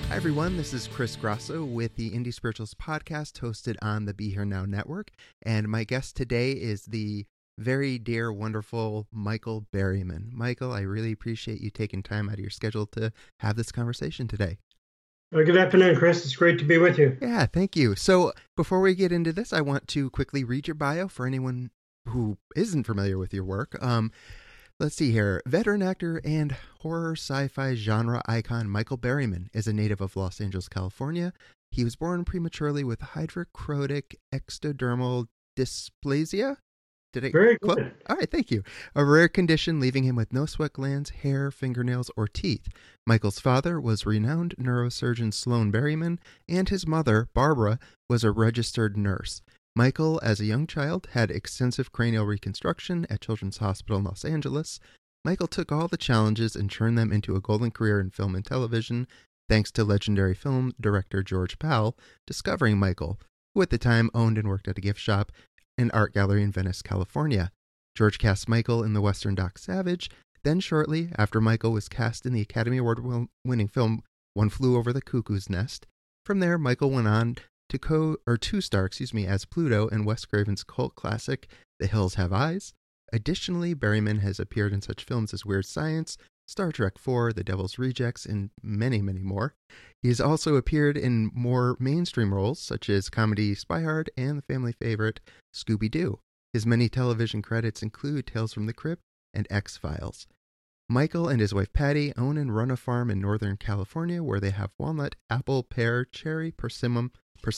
Hi, everyone. This is Chris Grosso with the Indie Spirituals podcast hosted on the Be Here Now network. And my guest today is the very dear, wonderful Michael Berryman. Michael, I really appreciate you taking time out of your schedule to have this conversation today. Good afternoon, Chris. It's great to be with you. Yeah, thank you. So before we get into this, I want to quickly read your bio for anyone who isn't familiar with your work. Let's see here. Veteran actor and horror sci-fi genre icon Michael Berryman is a native of Los Angeles, California. He was born prematurely with hydrochronic ectodermal dysplasia. Very good. All right, thank you. A rare condition leaving him with no sweat glands, hair, fingernails, or teeth. Michael's father was renowned neurosurgeon Sloan Berryman, and his mother, Barbara, was a registered nurse. Michael, as a young child, had extensive cranial reconstruction at Children's Hospital in Los Angeles. Michael took all the challenges and turned them into a golden career in film and television, thanks to legendary film director George Pal discovering Michael, who at the time owned and worked at a gift shop and art gallery in Venice, California. George cast Michael in the Western Doc Savage. Then shortly after Michael was cast in the Academy Award-winning film One Flew Over the Cuckoo's Nest. From there, Michael went on to co-star as Pluto in Wes Craven's cult classic The Hills Have Eyes. Additionally, Berryman has appeared in such films as Weird Science, Star Trek IV, The Devil's Rejects, and many, many more. He has also appeared in more mainstream roles, such as comedy Spy Hard and the family favorite Scooby-Doo. His many television credits include Tales from the Crypt and X-Files. Michael and his wife Patty own and run a farm in Northern California where they have walnut, apple, pear, cherry, persimmon,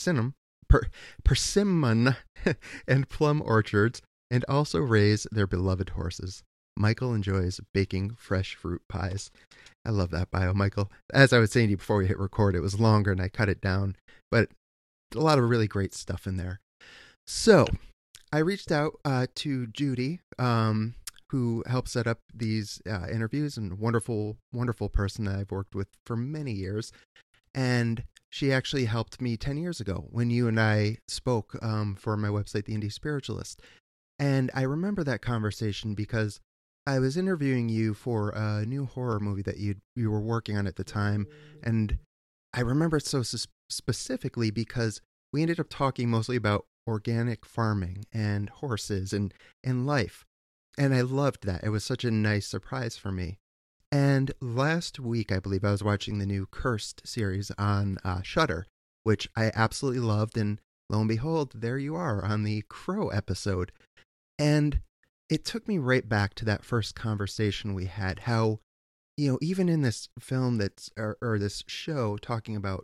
and plum orchards, and also raise their beloved horses. Michael enjoys baking fresh fruit pies. I love that bio, Michael. As I was saying to you before we hit record, it was longer and I cut it down, but a lot of really great stuff in there. So I reached out to Judy, who helped set up these interviews, and wonderful, wonderful person that I've worked with for many years. And she actually helped me 10 years ago when you and I spoke for my website, The Indie Spiritualist. And I remember that conversation because I was interviewing you for a new horror movie that you were working on at the time. And I remember it so specifically because we ended up talking mostly about organic farming and horses and life. And I loved that. It was such a nice surprise for me. And last week, I believe, I was watching the new Cursed series on Shudder, which I absolutely loved. And lo and behold, there you are on the Crow episode. And it took me right back to that first conversation we had, how, even in this film or this show talking about,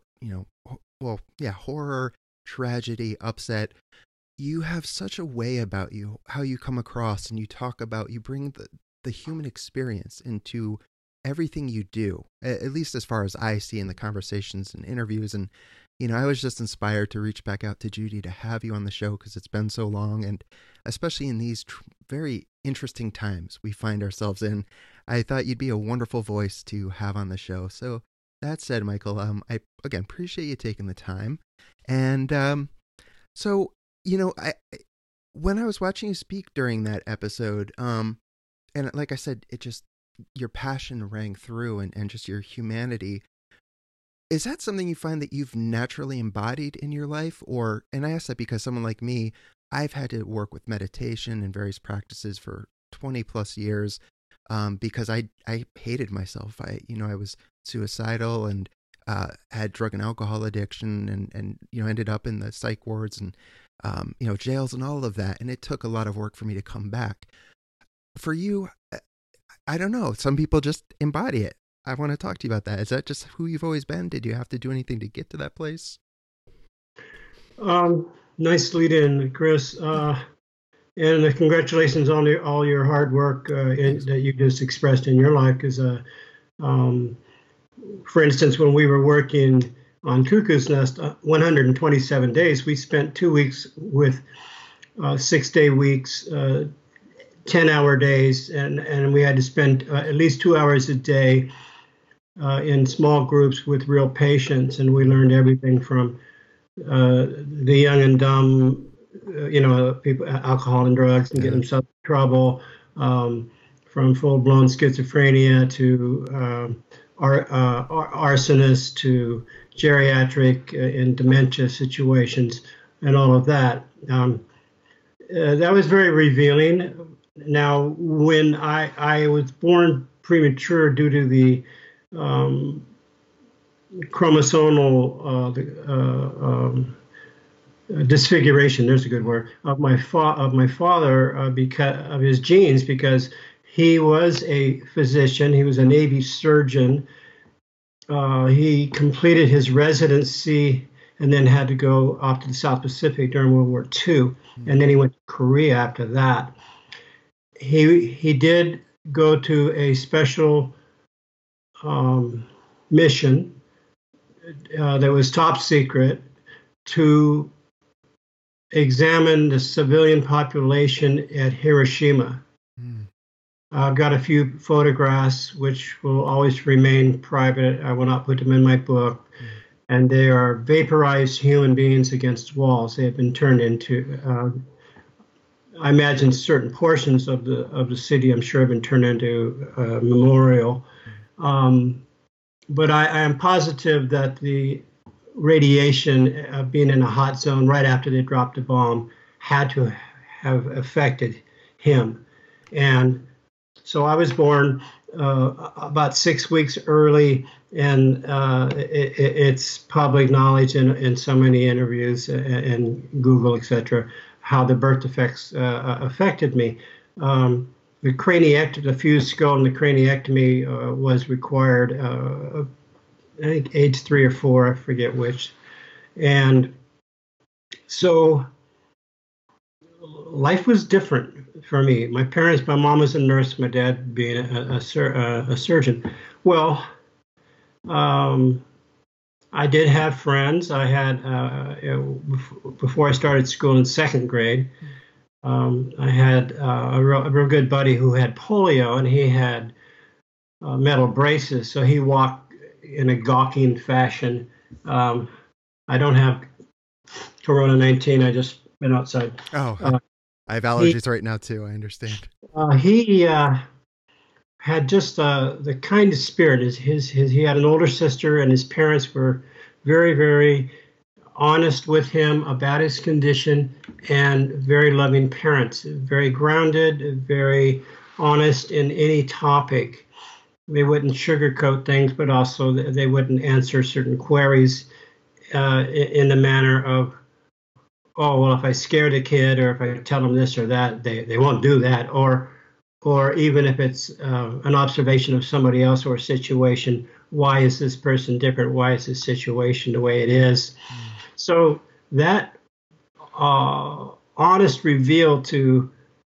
horror, tragedy, upset, you have such a way about you, how you come across, and you bring the human experience into everything you do, at least as far as I see in the conversations and interviews. And, I was just inspired to reach back out to Judy to have you on the show because it's been so long. And especially in these very interesting times we find ourselves in, I thought you'd be a wonderful voice to have on the show. So that said, Michael, I, again, appreciate you taking the time. And so, when I was watching you speak during that episode, and like I said, your passion rang through and just your humanity. Is that something you find that you've naturally embodied in your life? And I ask that because someone like me, I've had to work with meditation and various practices for 20 plus years, because I hated myself. I was suicidal and had drug and alcohol addiction and ended up in the psych wards and, jails and all of that. And it took a lot of work for me to come back. For you, I don't know. Some people just embody it. I want to talk to you about that. Is that just who you've always been? Did you have to do anything to get to that place? Nice lead in, Chris. And congratulations on all your hard work that you just expressed in your life. Because, for instance, when we were working on Cuckoo's Nest, 127 days, we spent 2 weeks with 6-day weeks, 10-hour days, and we had to spend at least 2 hours a day in small groups with real patients, and we learned everything from the young and dumb, people, alcohol and drugs, and get themselves in trouble, from full-blown schizophrenia to arsonists to geriatric and dementia situations and all of that. That was very revealing. Now, when I was born premature due to the chromosomal disfiguration, there's a good word, of my father because of his genes, because he was a physician. He was a Navy surgeon. He completed his residency and then had to go off to the South Pacific during World War II. And then he went to Korea after that. He did go to a special mission that was top secret to examine the civilian population at Hiroshima. I've got a few photographs which will always remain private. I will not put them in my book. And they are vaporized human beings against walls. They have been turned into, I imagine certain portions of the city, I'm sure, have been turned into a memorial. But I am positive that the radiation of being in a hot zone right after they dropped a bomb had to have affected him. And so I was born about 6 weeks early, and it's public knowledge in so many interviews and Google, etc., how the birth defects affected me. The craniectomy, the fused skull and the craniectomy was required, I think age 3 or 4, I forget which. And so life was different for me. My mom was a nurse, my dad being a surgeon. Well, I did have friends. I had, before I started school in 2nd grade, I had a real good buddy who had polio, and he had metal braces. So he walked in a gawking fashion. I don't have Corona-19. I just been outside. Oh, I have allergies right now too. I understand. He had just the kind of spirit. He had an older sister, and his parents were very, very honest with him about his condition, and very loving parents, very grounded, very honest in any topic. They wouldn't sugarcoat things, but also they wouldn't answer certain queries in the manner of, oh, well, if I scare the kid, or if I tell them this or that, they won't do that. Or even if it's an observation of somebody else or a situation, why is this person different? Why is this situation the way it is? So that honest reveal to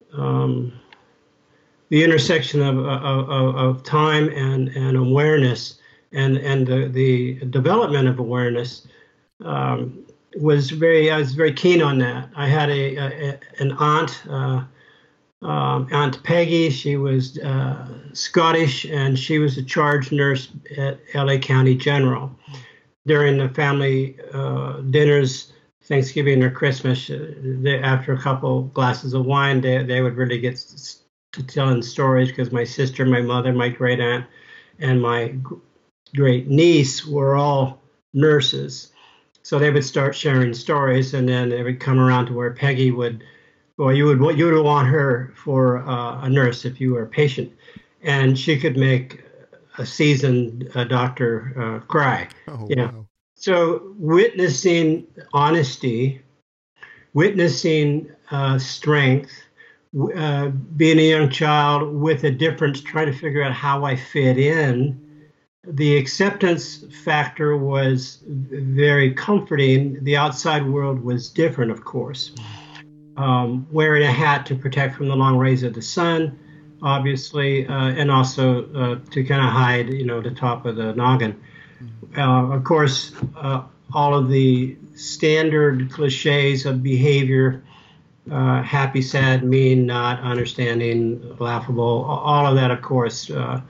the intersection of time and awareness, and the development of awareness, I was very keen on that. I had an aunt, Aunt Peggy. She was Scottish, and she was a charge nurse at LA County General. During the family dinners, Thanksgiving or Christmas, after a couple glasses of wine, they would really get to telling stories, because my sister, my mother, my great aunt, and my great niece were all nurses. So they would start sharing stories, and then they would come around to where Peggy would, well, you would want her for a nurse if you were a patient, and she could make a seasoned doctor cry. Oh, you know. wow. So witnessing honesty, witnessing strength, being a young child with a difference, trying to figure out how I fit in. The acceptance factor was very comforting. The outside world was different, of course. Wearing a hat to protect from the long rays of the sun, obviously, and also to kind of hide, the top of the noggin. Of course, all of the standard cliches of behavior, happy, sad, mean, not, understanding, laughable, all of that, of course,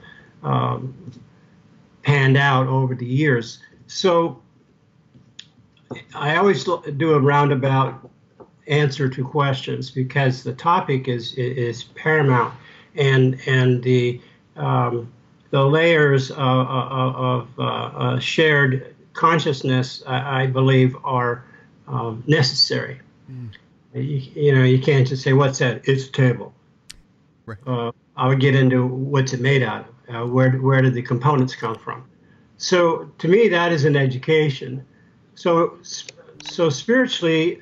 panned out over the years. So I always do a roundabout answer to questions, because the topic is paramount, and the the layers of shared consciousness, I believe, are necessary. Mm. You can't just say, "What's that?" It's a table. Right. I would get into what's it made out of, where did the components come from. So to me, that is an education. So spiritually,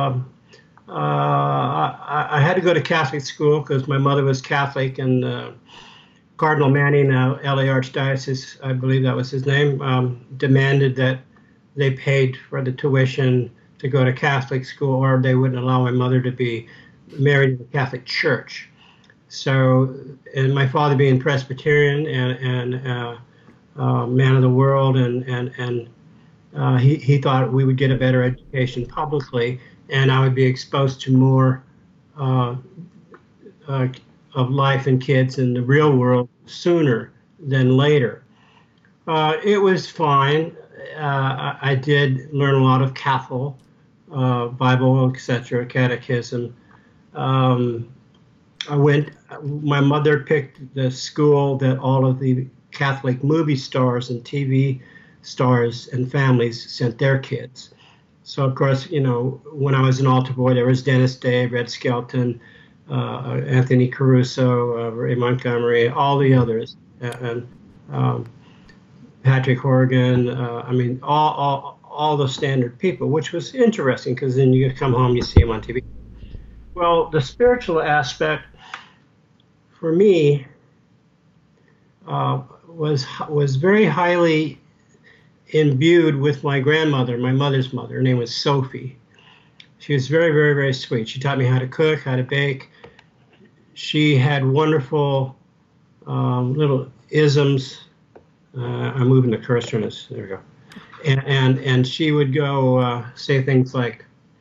I had to go to Catholic school because my mother was Catholic, and Cardinal Manning, LA Archdiocese, I believe that was his name, demanded that they paid for the tuition to go to Catholic school, or they wouldn't allow my mother to be married in the Catholic Church. So, and my father being Presbyterian and man of the world, and he thought we would get a better education publicly, and I would be exposed to more uh, uh, of life and kids in the real world sooner than later. It was fine. I did learn a lot of Catholic, Bible, etc., catechism. Um, I went. My mother picked the school that all of the Catholic movie stars and TV stars and families sent their kids. So of course, when I was an altar boy, there was Dennis Day, Red Skelton, Anthony Caruso, Ray Montgomery, all the others, and um, Patrick Horgan. I mean, all the standard people, which was interesting because then you come home, you see them on TV. Well, the spiritual aspect for me was very highly imbued with my grandmother, my mother's mother. Her name was Sophie. She was very, very, very sweet. She taught me how to cook, how to bake. She had wonderful little isms. I'm moving the cursor on this. There we go. And she would go say things like,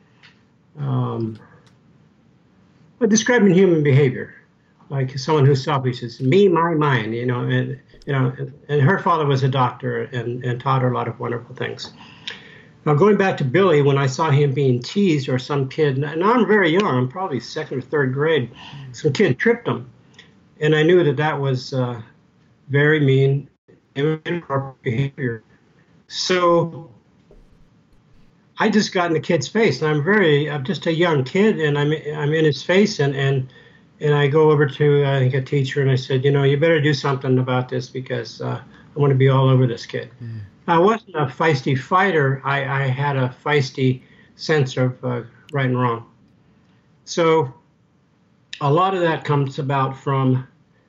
describing human behavior, like someone who's selfish is me, my, mine, and her father was a doctor and taught her a lot of wonderful things. Now, going back to Billy, when I saw him being teased or some kid, and I'm very young, I'm probably second or third grade, some kid tripped him. And I knew that was very mean, inappropriate behavior. So I just got in the kid's face, and I'm just a young kid, and I'm in his face, and I go over to, I think, a teacher, and I said, you better do something about this because I want to be all over this kid. Mm. I wasn't a feisty fighter. I had a feisty sense of right and wrong. So a lot of that comes about from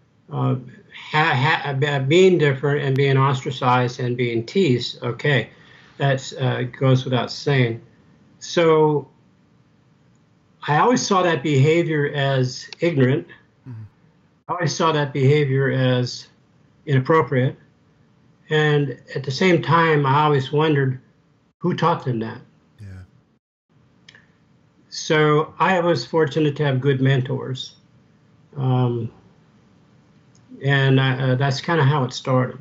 being different and being ostracized and being teased. Okay, that goes without saying. So I always saw that behavior as ignorant. Mm-hmm. I always saw that behavior as inappropriate. And at the same time, I always wondered who taught them that. Yeah. So I was fortunate to have good mentors. And that's kind of how it started.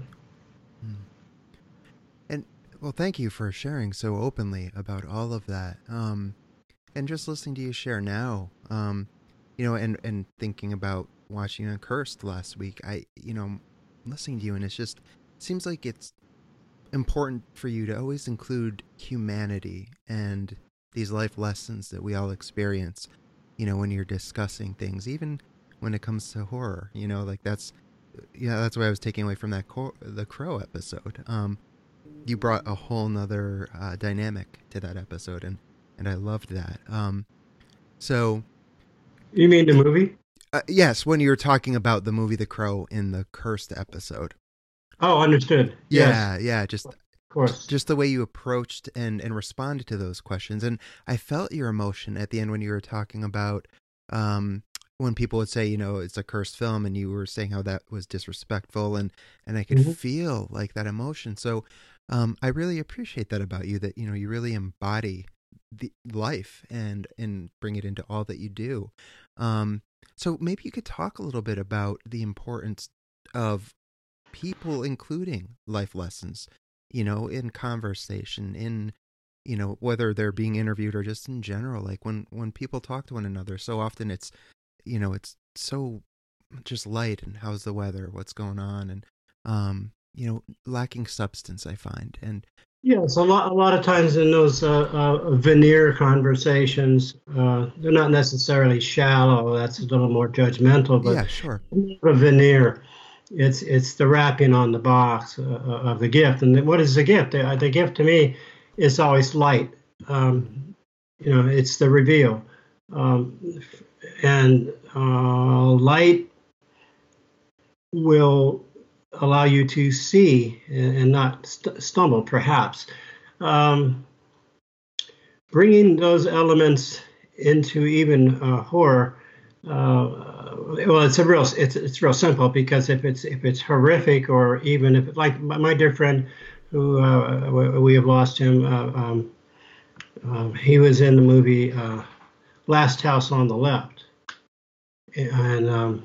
And well, thank you for sharing so openly about all of that. And just listening to you share now, and thinking about watching Uncursed last week, listening to you, and it's just seems like it's important for you to always include humanity and these life lessons that we all experience, when you're discussing things, even when it comes to horror, that's what I was taking away from that the Crow episode. You brought a whole nother dynamic to that episode, and I loved that. So you mean the movie? Yes, when you were talking about the movie The Crow in the Cursed episode. Oh, understood. Yeah, yes. Yeah, just of course. Just the way you approached and responded to those questions. And I felt your emotion at the end when you were talking about when people would say, it's a cursed film, and you were saying how that was disrespectful, and I could feel like that emotion. So I really appreciate that about you, that, you really embody the life and bring it into all that you do. So maybe you could talk a little bit about the importance of people including life lessons, in conversation, in, whether they're being interviewed or just in general, like when people talk to one another. So often it's, it's so just light, and how's the weather, what's going on, and lacking substance, I find. And Yes, a lot of times in those veneer conversations, they're not necessarily shallow. That's a little more judgmental, but yeah, sure. a veneer. It's the wrapping on the box of the gift. And what is the gift? The gift to me is always light. It's the reveal, and light will allow you to see and not stumble, perhaps. Bringing those elements into even horror, well, it's real simple, because if it's horrific, or even if, like my dear friend who we have lost him, he was in the movie Last House on the Left, and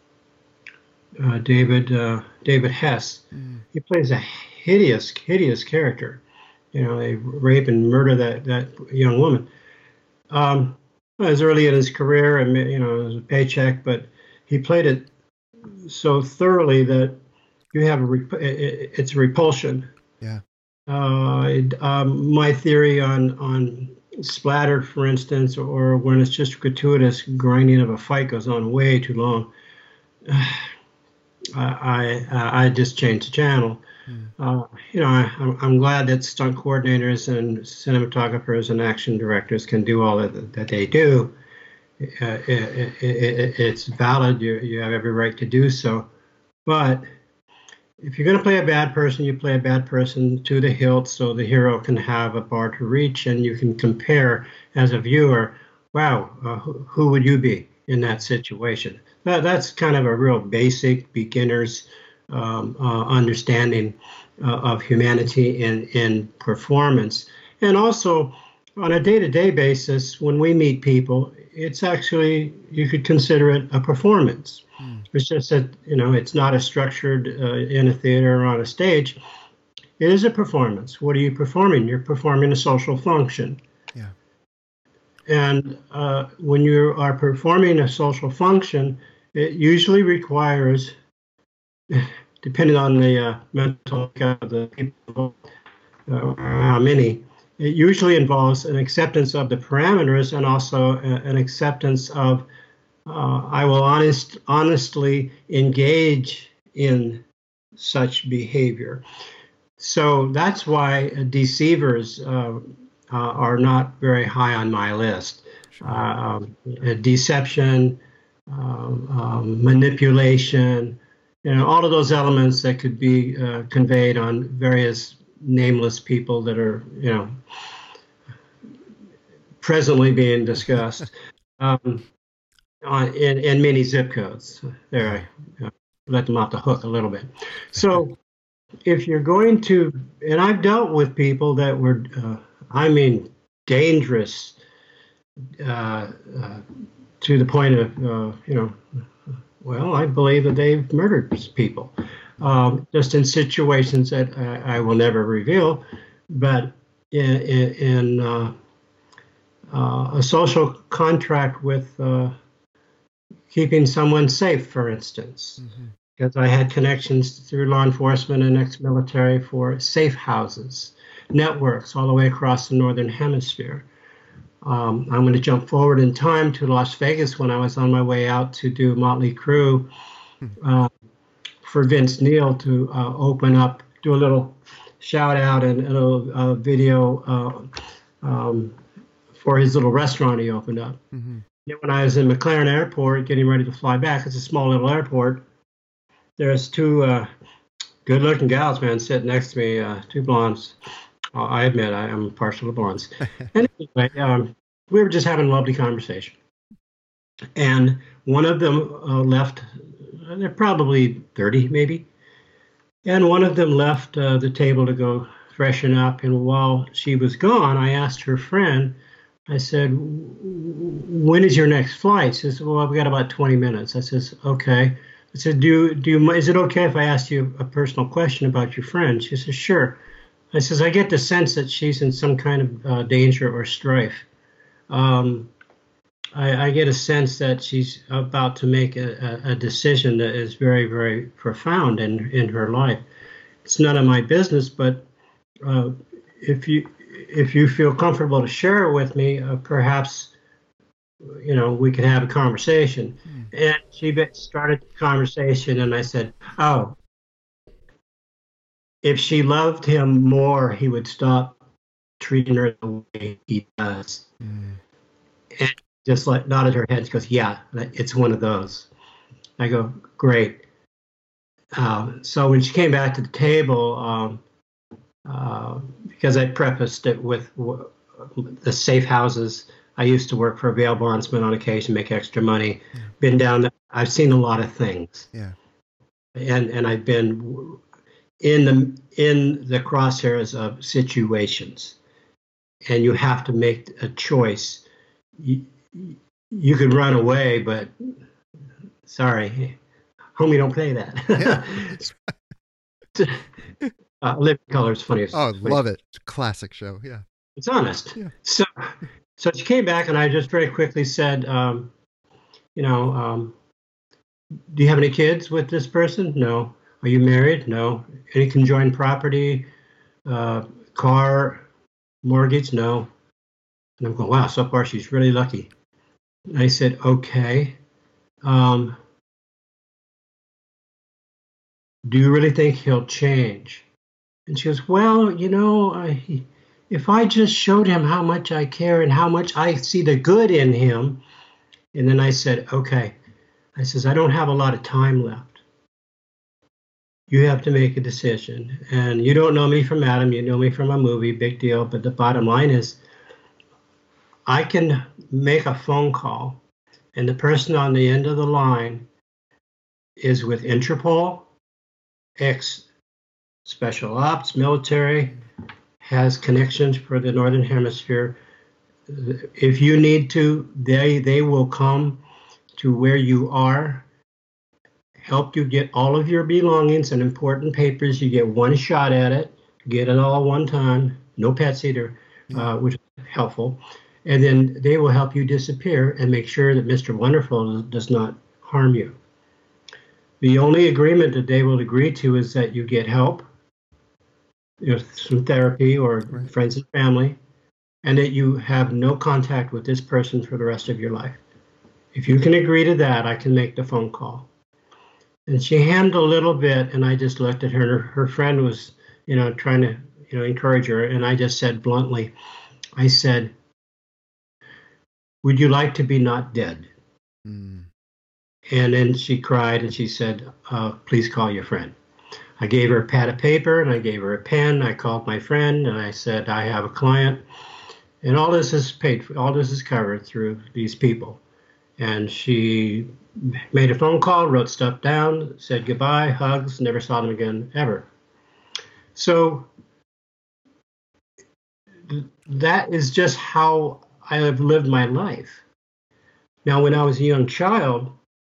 David Hess. He plays a hideous character. They rape and murder that young woman. It was early in his career, and it was a paycheck, but he played it so thoroughly that you have it's a repulsion. Yeah. My theory on splatter, for instance, or when it's just gratuitous grinding of a fight goes on way too long, I just changed the channel. I'm glad that stunt coordinators and cinematographers and action directors can do all that they do. It's valid. You have every right to do so. But if you're going to play a bad person, you play a bad person to the hilt, so the hero can have a bar to reach, and you can compare as a viewer. Wow, who would you be in that situation? That's kind of a real basic beginner's understanding of humanity in performance. And also, on a day-to-day basis, when we meet people, it's actually, you could consider it a performance. It's just that, it's not as structured in a theater or on a stage. It is a performance. What are you performing? You're performing a social function. Yeah. And when you are performing a social function, it usually requires, depending on the mental makeup of the people, how many, it usually involves an acceptance of the parameters, and also an acceptance of I will honestly engage in such behavior. So that's why deceivers are not very high on my list. Sure. Deception, manipulation, all of those elements that could be conveyed on various nameless people that are, presently being discussed. In many zip codes. There, I let them off the hook a little bit. So if you're going to, and I've dealt with people that were, dangerous to the point of, I believe that they've murdered people, just in situations that I will never reveal, but in a social contract with keeping someone safe, for instance, because I had connections through law enforcement and ex-military for safe houses, networks all the way across the Northern Hemisphere. I'm going to jump forward in time to Las Vegas when I was on my way out to do Motley Crue for Vince Neil to open up, do a little shout out and a video for his little restaurant he opened up. When I was in McLaren Airport getting ready to fly back, it's a small little airport, there's two good-looking gals, man, sitting next to me, two blondes. I admit I am partial to blondes. Anyway, we were just having a lovely conversation. And one of them left, they're probably 30 maybe, and one of them left the table to go freshen up. And while she was gone, I asked her friend, I said, when is your next flight? She says, well, I've got about 20 minutes. I says, okay. I said, is it okay if I ask you a personal question about your friend? She says, sure. I says, I get the sense that she's in some kind of danger or strife. I get a sense that she's about to make a decision that is very, very profound in her life. It's none of my business, but uh, if you feel comfortable to share it with me, perhaps we can have a conversation. Mm. And she started the conversation, and I said, "Oh, if she loved him more, he would stop treating her the way he does." Mm. And just like nodded her head. She goes, "Yeah, it's one of those." I go, "Great." So when she came back to the table, because I prefaced it with the safe houses, I used to work for a bail bondsman on occasion, make extra money. Yeah. Been down there. I've seen a lot of things, Yeah. and I've been in the crosshairs of situations, and you have to make a choice. You could run away, but sorry, homie, don't play that. Yeah. Living Color is funny. Oh, love it. Classic show. Yeah. It's honest. Yeah. So she came back, and I just very quickly said, do you have any kids with this person? No. Are you married? No. Any conjoined property, car, mortgage? No. And I'm going, wow, so far she's really lucky. And I said, okay. Do you really think he'll change? And she goes, well, if I just showed him how much I care and how much I see the good in him. And then I said, okay. I says, I don't have a lot of time left. You have to make a decision. And you don't know me from Adam. You know me from a movie, big deal. But the bottom line is, I can make a phone call, and the person on the end of the line is with Interpol, ex-special ops, military, has connections for the Northern Hemisphere. If you need to, they will come to where you are, help you get all of your belongings and important papers. You get one shot at it, get it all one time, no pets either, which is helpful. And then they will help you disappear and make sure that Mr. Wonderful does not harm you. The only agreement that they will agree to is that you get help, some therapy or Right. friends and family, and that you have no contact with this person for the rest of your life. If you can agree to that, I can make the phone call. And she hemmed a little bit, and I just looked at her. Her friend was, trying to, encourage her, and I just said bluntly, I said, would you like to be not dead? Mm. And then she cried, and she said, please call your friend. I gave her a pad of paper, and I gave her a pen. I called my friend, and I said, I have a client, and all this is paid for. All this is covered through these people. And she made a phone call, wrote stuff down, said goodbye, hugs, never saw them again, ever. So that is just how I have lived my life. Now, when I was a young child,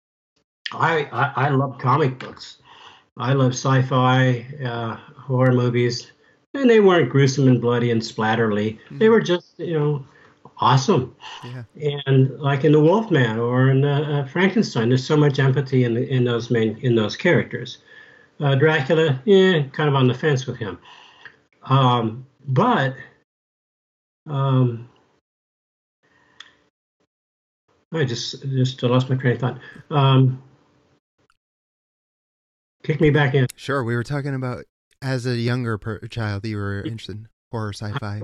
I loved comic books. I loved sci-fi, horror movies, and they weren't gruesome and bloody and splatterly. They were just, awesome. Yeah. And like in The Wolfman or in Frankenstein, there's so much empathy in those characters. Dracula, kind of on the fence with him. But I just lost my train of thought. Kick me back in. Sure. We were talking about as a younger child, you were interested in horror, sci-fi.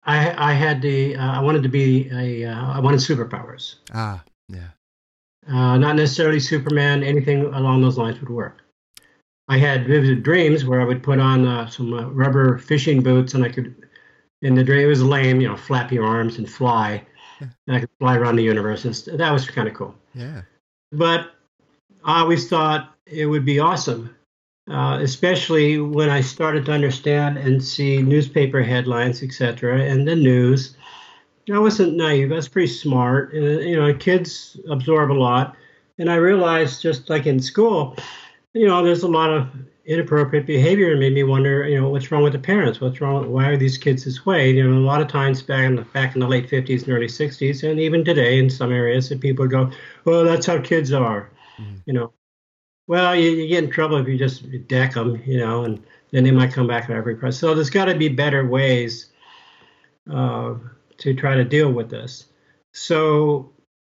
I wanted to be I wanted superpowers. Ah, yeah. Not necessarily Superman. Anything along those lines would work. I had vivid dreams where I would put on some rubber fishing boots, and I could, in the dream, it was lame, flap your arms and fly. And I could fly around the universe. And that was kind of cool. Yeah. But I always thought it would be awesome, especially when I started to understand and see newspaper headlines, etc., and the news. I wasn't naive. I was pretty smart. Kids absorb a lot. And I realized, just like in school, there's a lot of inappropriate behavior, and made me wonder, what's wrong with the parents? What's wrong? Why are these kids this way? A lot of times back in the late 50s and early 60s, and even today in some areas, that people go, well, that's how kids are. Mhm. You know, well, you get in trouble if you just deck them, and then they might come back at every price. So there's got to be better ways uh, to try to deal with this. So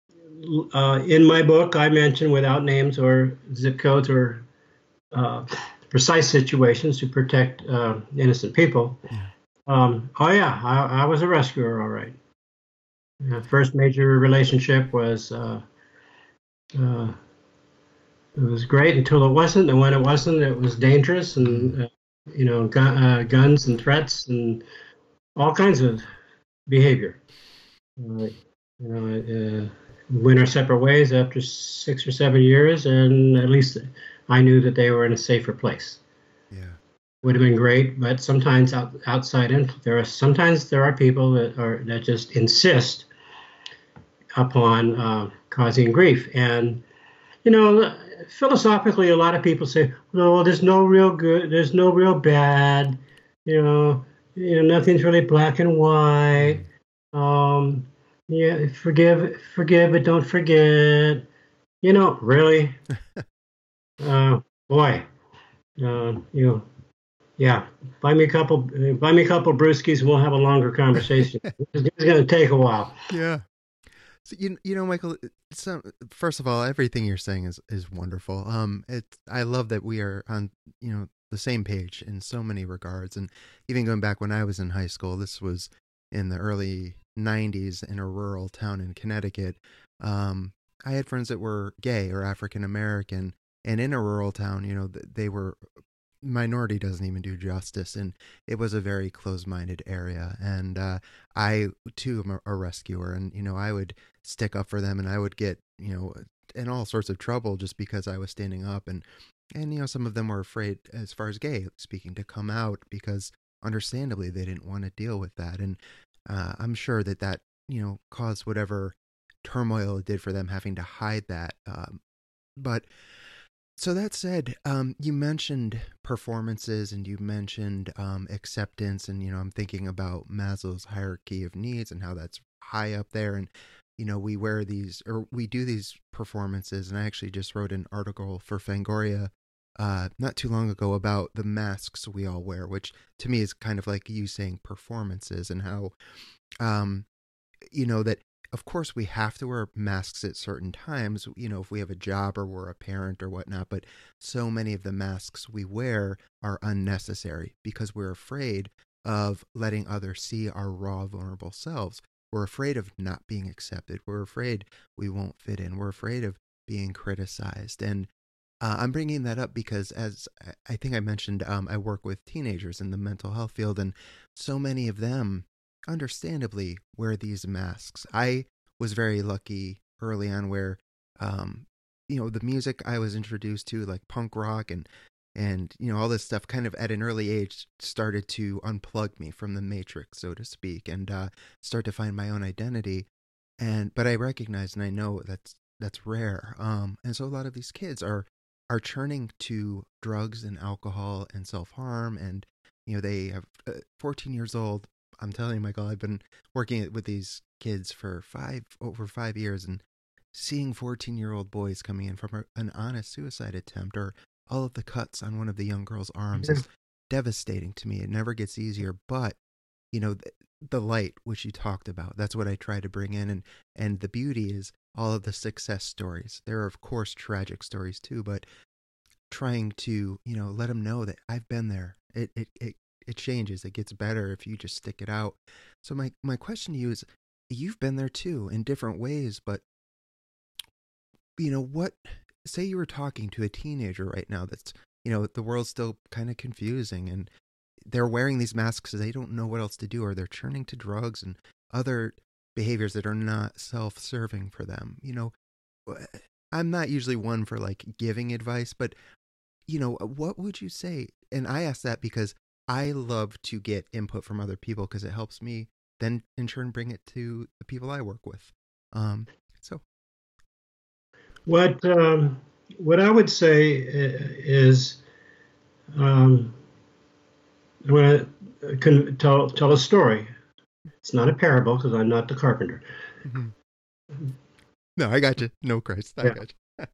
in my book, I mention, without names or zip codes or uh, precise situations to protect innocent people. Yeah. Oh yeah, I was a rescuer, all right. First major relationship was uh, it was great until it wasn't, and when it wasn't, it was dangerous, Mm. and guns and threats and all kinds of behavior. Uh, went our separate ways after 6 or 7 years, and at least I knew that they were in a safer place. Yeah. Would have been great, but sometimes outside sometimes there are people that just insist upon causing grief, and you know philosophically, a lot of people say, no, there's no real good, there's no real bad, you know, nothing's really black and white. Mm. Um, yeah, forgive, but don't forget. Really, uh, boy, uh, you know, yeah. Buy me a couple brewskis, and we'll have a longer conversation. It's going to take a while. Yeah. So Michael. So first of all, everything you're saying is wonderful. I love that we are on the same page in so many regards, and even going back when I was in high school, this was in the early '90s in a rural town in Connecticut. Um, I had friends that were gay or African American, and in a rural town, they were minority doesn't even do justice, and it was a very closed-minded area. And I too am a rescuer, and I would stick up for them, and I would get in all sorts of trouble just because I was standing up, and some of them were afraid, as far as gay speaking, to come out because understandably they didn't want to deal with that. And I'm sure that caused whatever turmoil it did for them having to hide that. But so that said, you mentioned performances and you mentioned acceptance, and I'm thinking about Maslow's hierarchy of needs and how that's high up there. And we wear these, or we do these performances, and I actually just wrote an article for Fangoria not too long ago about the masks we all wear, which to me is kind of like you saying performances, and how um, that of course we have to wear masks at certain times, if we have a job or we're a parent or whatnot, but so many of the masks we wear are unnecessary because we're afraid of letting others see our raw, vulnerable selves. We're afraid of not being accepted. We're afraid we won't fit in. We're afraid of being criticized. And I'm bringing that up because, as I think I mentioned, I work with teenagers in the mental health field, and so many of them, understandably, wear these masks. I was very lucky early on where, um, the music I was introduced to, like punk rock and all this stuff, kind of at an early age started to unplug me from the matrix, so to speak, and start to find my own identity. But I recognize and I know that's rare. And so a lot of these kids are turning to drugs and alcohol and self-harm, and they have 14 years old. I'm telling you, Michael, I've been working with these kids for over 5 years, and seeing 14-year-old boys coming in from an honest suicide attempt, or all of the cuts on one of the young girl's arms, is devastating to me. It never gets easier, but the light which you talked about, that's what I try to bring in. And the beauty is all of the success stories. There are of course tragic stories too, but trying to let them know that I've been there. It changes, it gets better if you just stick it out. So my question to you is, you've been there too in different ways, but what, say you were talking to a teenager right now that's the world's still kind of confusing, and they're wearing these masks because they don't know what else to do, or they're turning to drugs and other behaviors that are not self-serving for them. I'm not usually one for like giving advice, but what would you say? And I ask that because I love to get input from other people because it helps me then in turn bring it to the people I work with. So What I would say is, I'm going to tell a story. It's not a parable because I'm not the carpenter. Mm-hmm. No, I got you. No, Christ, I got you.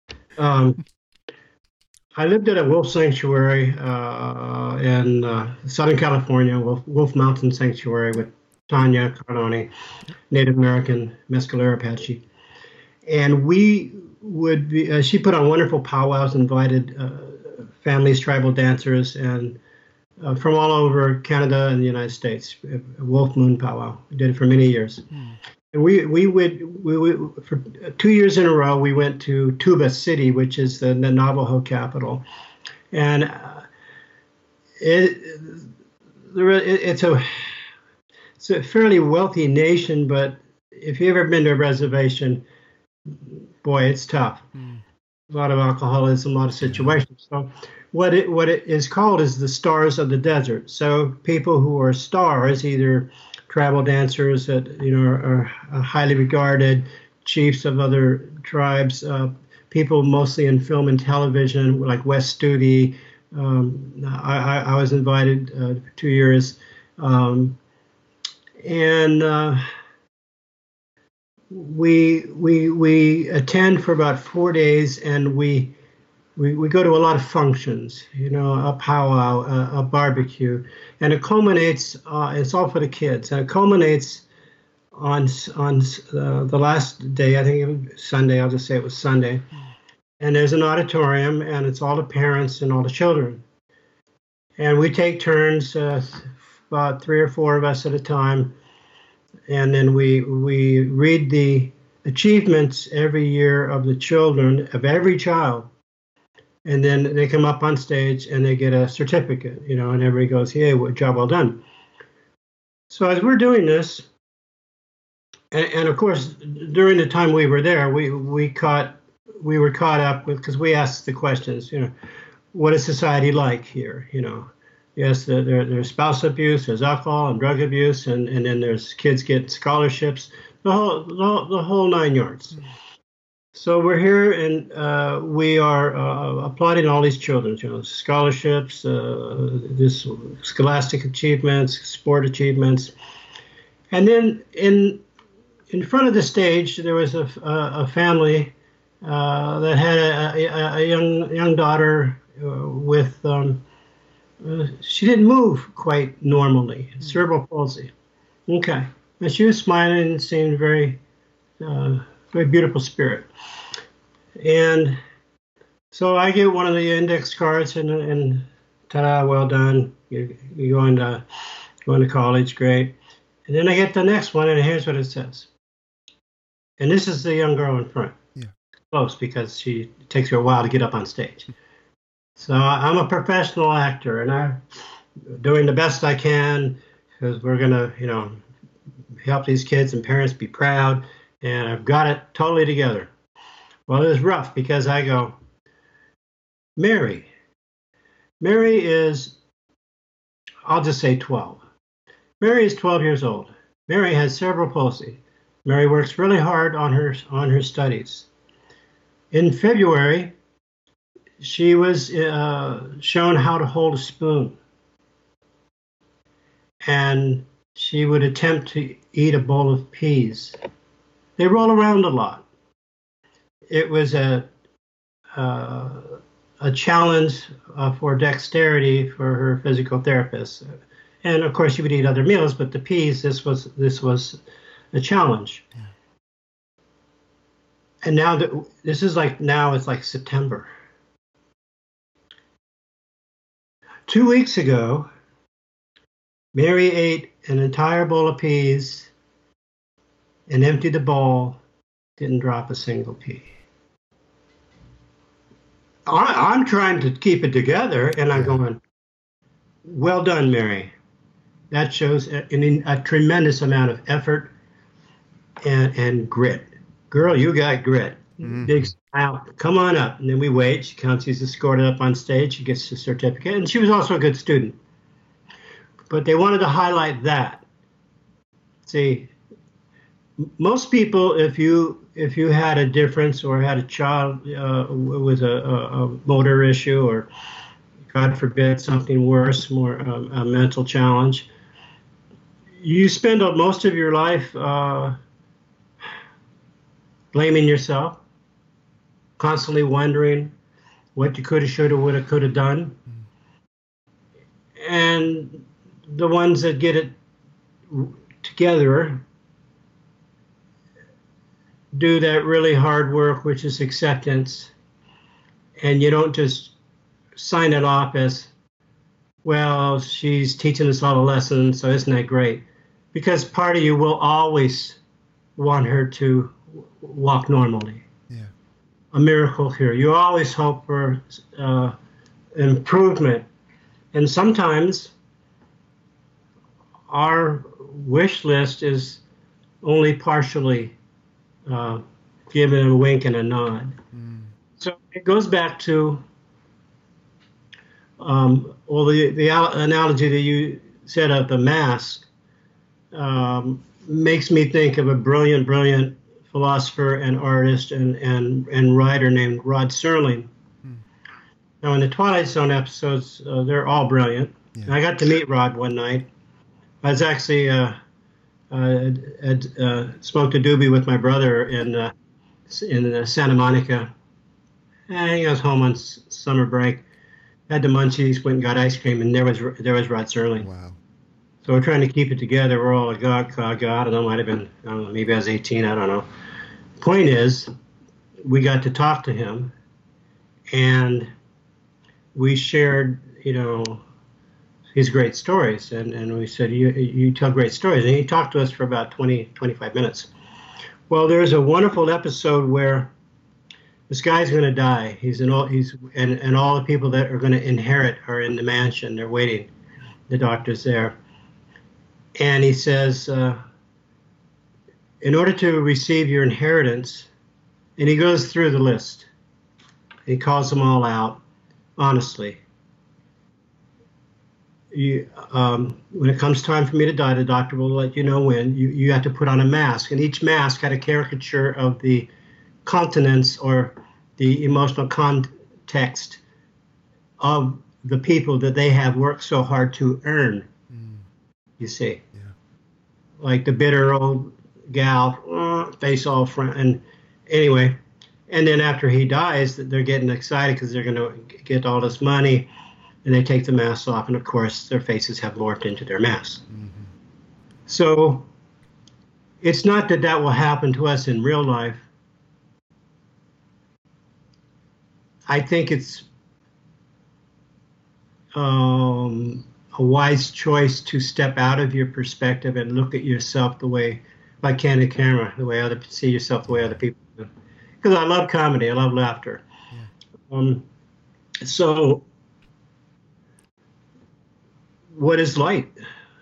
I lived at a wolf sanctuary in Southern California, Wolf Mountain Sanctuary with Tanya Cardone, Native American Mescalero Apache. And we would be, she put on wonderful powwows, invited families, tribal dancers, and from all over Canada and the United States. Wolf Moon Powwow. We did it for many years. And we would for 2 years in a row. We went to Tuba City, which is the Navajo capital, and it's a fairly wealthy nation. But if you've ever been to a reservation, boy, it's tough. A lot of alcoholism, a lot of situations. So what it is called is the Stars of the Desert. So people who are stars, either tribal dancers that are highly regarded, chiefs of other tribes, people mostly in film and television, like Wes Studi. I was invited for 2 years, and we attend for about 4 days, and we go to a lot of functions, a powwow, a barbecue, and it culminates. It's all for the kids, and it culminates on the last day. I think it was Sunday. I'll just say it was Sunday. And there's an auditorium, and it's all the parents and all the children, and we take turns, about 3 or 4 of us at a time, and then we read the achievements every year of the children, of every child. And then they come up on stage and they get a certificate, and everybody goes, "Hey, job well done." So as we're doing this, and of course, during the time we were there, we were caught up with, because we asked the questions, what is society like here? Yes, there's spouse abuse, there's alcohol and drug abuse, and then there's kids getting scholarships, the whole 9 yards. So we're here, and we are applauding all these children, scholarships, this scholastic achievements, sport achievements. And then in front of the stage, there was a family that had a young daughter with, she didn't move quite normally, cerebral palsy. Okay. And she was smiling and seemed very beautiful spirit. And so I get one of the index cards, and ta-da, well done. You're going to college, great. And then I get the next one, and here's what it says. And this is the young girl in front. Yeah. Close, because it takes her a while to get up on stage. So I'm a professional actor, and I'm doing the best I can, because we're going to, help these kids and parents be proud. And I've got it totally together. Well, it was rough, because I go, Mary is, I'll just say 12. Mary is 12 years old. Mary has cerebral palsy. Mary works really hard on her studies. In February, she was shown how to hold a spoon. And she would attempt to eat a bowl of peas. They roll around a lot. It was a challenge for dexterity for her physical therapist. And of course, she would eat other meals, but the peas, this was a challenge. Yeah. And now it's like September. 2 weeks ago, Mary ate an entire bowl of peas and emptied the bowl, didn't drop a single pea. I'm trying to keep it together, and I'm going, well done, Mary. That shows a tremendous amount of effort and grit. Girl, you got grit. Mm-hmm. Big smile. Come on up. And then we wait. She comes. She's escorted up on stage. She gets the certificate. And she was also a good student. But they wanted to highlight that. See, most people, if you had a difference or had a child with a motor issue or God forbid, something worse, more a mental challenge. You spend most of your life blaming yourself, constantly wondering what you could have, should have, would have, could have done. And the ones that get it together do that really hard work, which is acceptance. And you don't just sign it off as, well, she's teaching us all a lesson, so isn't that great? Because part of you will always want her to walk normally. Yeah. A miracle here. You always hope for improvement. And sometimes our wish list is only partially given a wink and a nod. So it goes back to the analogy that you said of the mask makes me think of a brilliant philosopher and artist and writer named Rod Serling. Now, in the Twilight Zone episodes, they're all brilliant. Yeah. I got to meet Rod one night. I was actually smoked a doobie with my brother in Santa Monica. I think I was home on summer break. Had the munchies, went and got ice cream, and there was Rod Serling. Wow. So we're trying to keep it together. We're all like, God, I don't know, might have been, I don't know, maybe I was 18, I don't know. Point is, we got to talk to him, and we shared, his great stories. And we said, you tell great stories. And he talked to us for about 25 minutes. Well, there's a wonderful episode where this guy's going to die. And all the people that are going to inherit are in the mansion. They're waiting. The doctor's there. And he says, in order to receive your inheritance, and he goes through the list. He calls them all out, honestly. When it comes time for me to die, the doctor will let you know when. You have to put on a mask. And each mask had a caricature of the continents or the emotional context of the people that they have worked so hard to earn. You see, yeah. Like the bitter old gal, face all front, and anyway, and then after he dies, they're getting excited because they're going to get all this money, and they take the masks off, and of course, their faces have morphed into their masks. So it's not that will happen to us in real life. I think it's a wise choice to step out of your perspective and look at yourself the way, like candid camera, the way see yourself the way other people do. Because I love comedy, I love laughter. Yeah. So, what is light?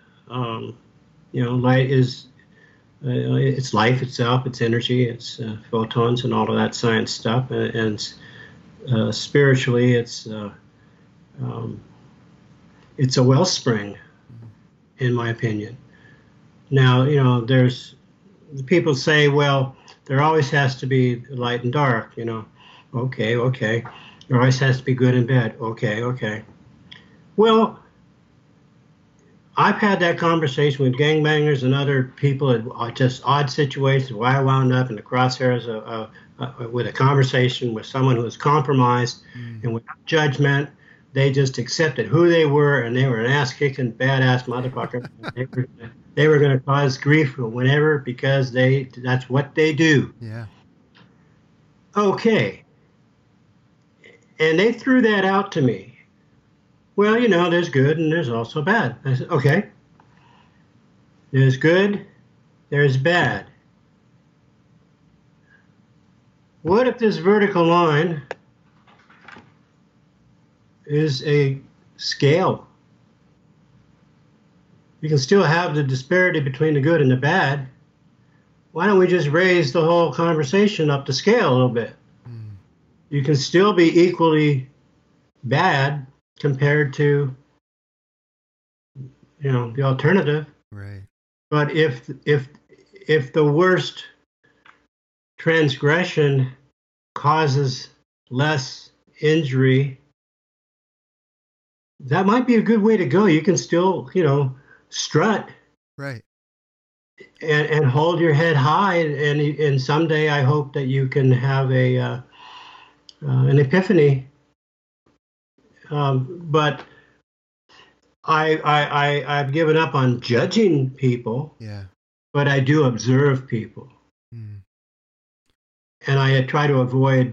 Light is it's life itself, it's energy, it's photons and all of that science stuff, and spiritually, it's a wellspring, in my opinion. Now, there's people say, well, there always has to be light and dark, Okay. There always has to be good and bad. Okay. Well, I've had that conversation with gangbangers and other people in just odd situations where I wound up in the crosshairs with a conversation with someone who was compromised and without judgment. They just accepted who they were, and they were an ass-kicking, badass motherfucker. They were going to cause grief whenever because that's what they do. Yeah. Okay. And they threw that out to me. Well, there's good and there's also bad. I said, okay. There's good, there's bad. What if this vertical line is a scale? You can still have the disparity between the good and the bad. Why don't we just raise the whole conversation up the scale a little bit? You can still be equally bad compared to, the alternative. Right. But if the worst transgression causes less injury that might be a good way to go. You can still, strut Right. and hold your head high. And someday I hope that you can have an epiphany. But I've given up on judging people, Yeah. but I do observe people. Mm. And I try to avoid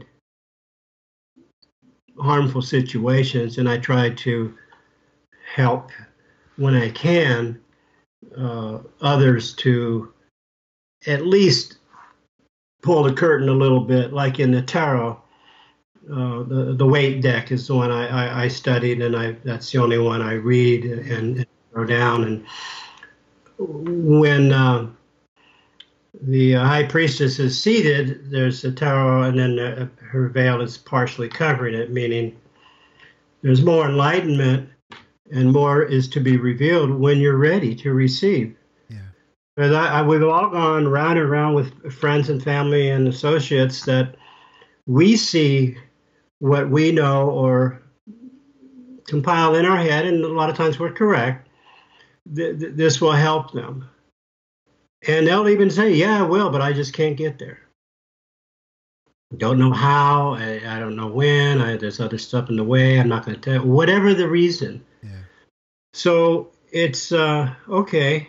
harmful situations, and I try to help when I can others to at least pull the curtain a little bit, like in the tarot. The weight deck is the one I studied, and that's the only one I read and throw down. And when the high priestess is seated, there's the tarot, and then her veil is partially covering it, meaning there's more enlightenment and more is to be revealed when you're ready to receive. Yeah. Because we've all gone round and round with friends and family and associates that we see what we know or compile in our head, and a lot of times we're correct. This will help them. And they'll even say, yeah, I will, but I just can't get there. Don't know how. I don't know when. There's other stuff in the way. I'm not going to tell you. Whatever the reason. Yeah. So it's okay.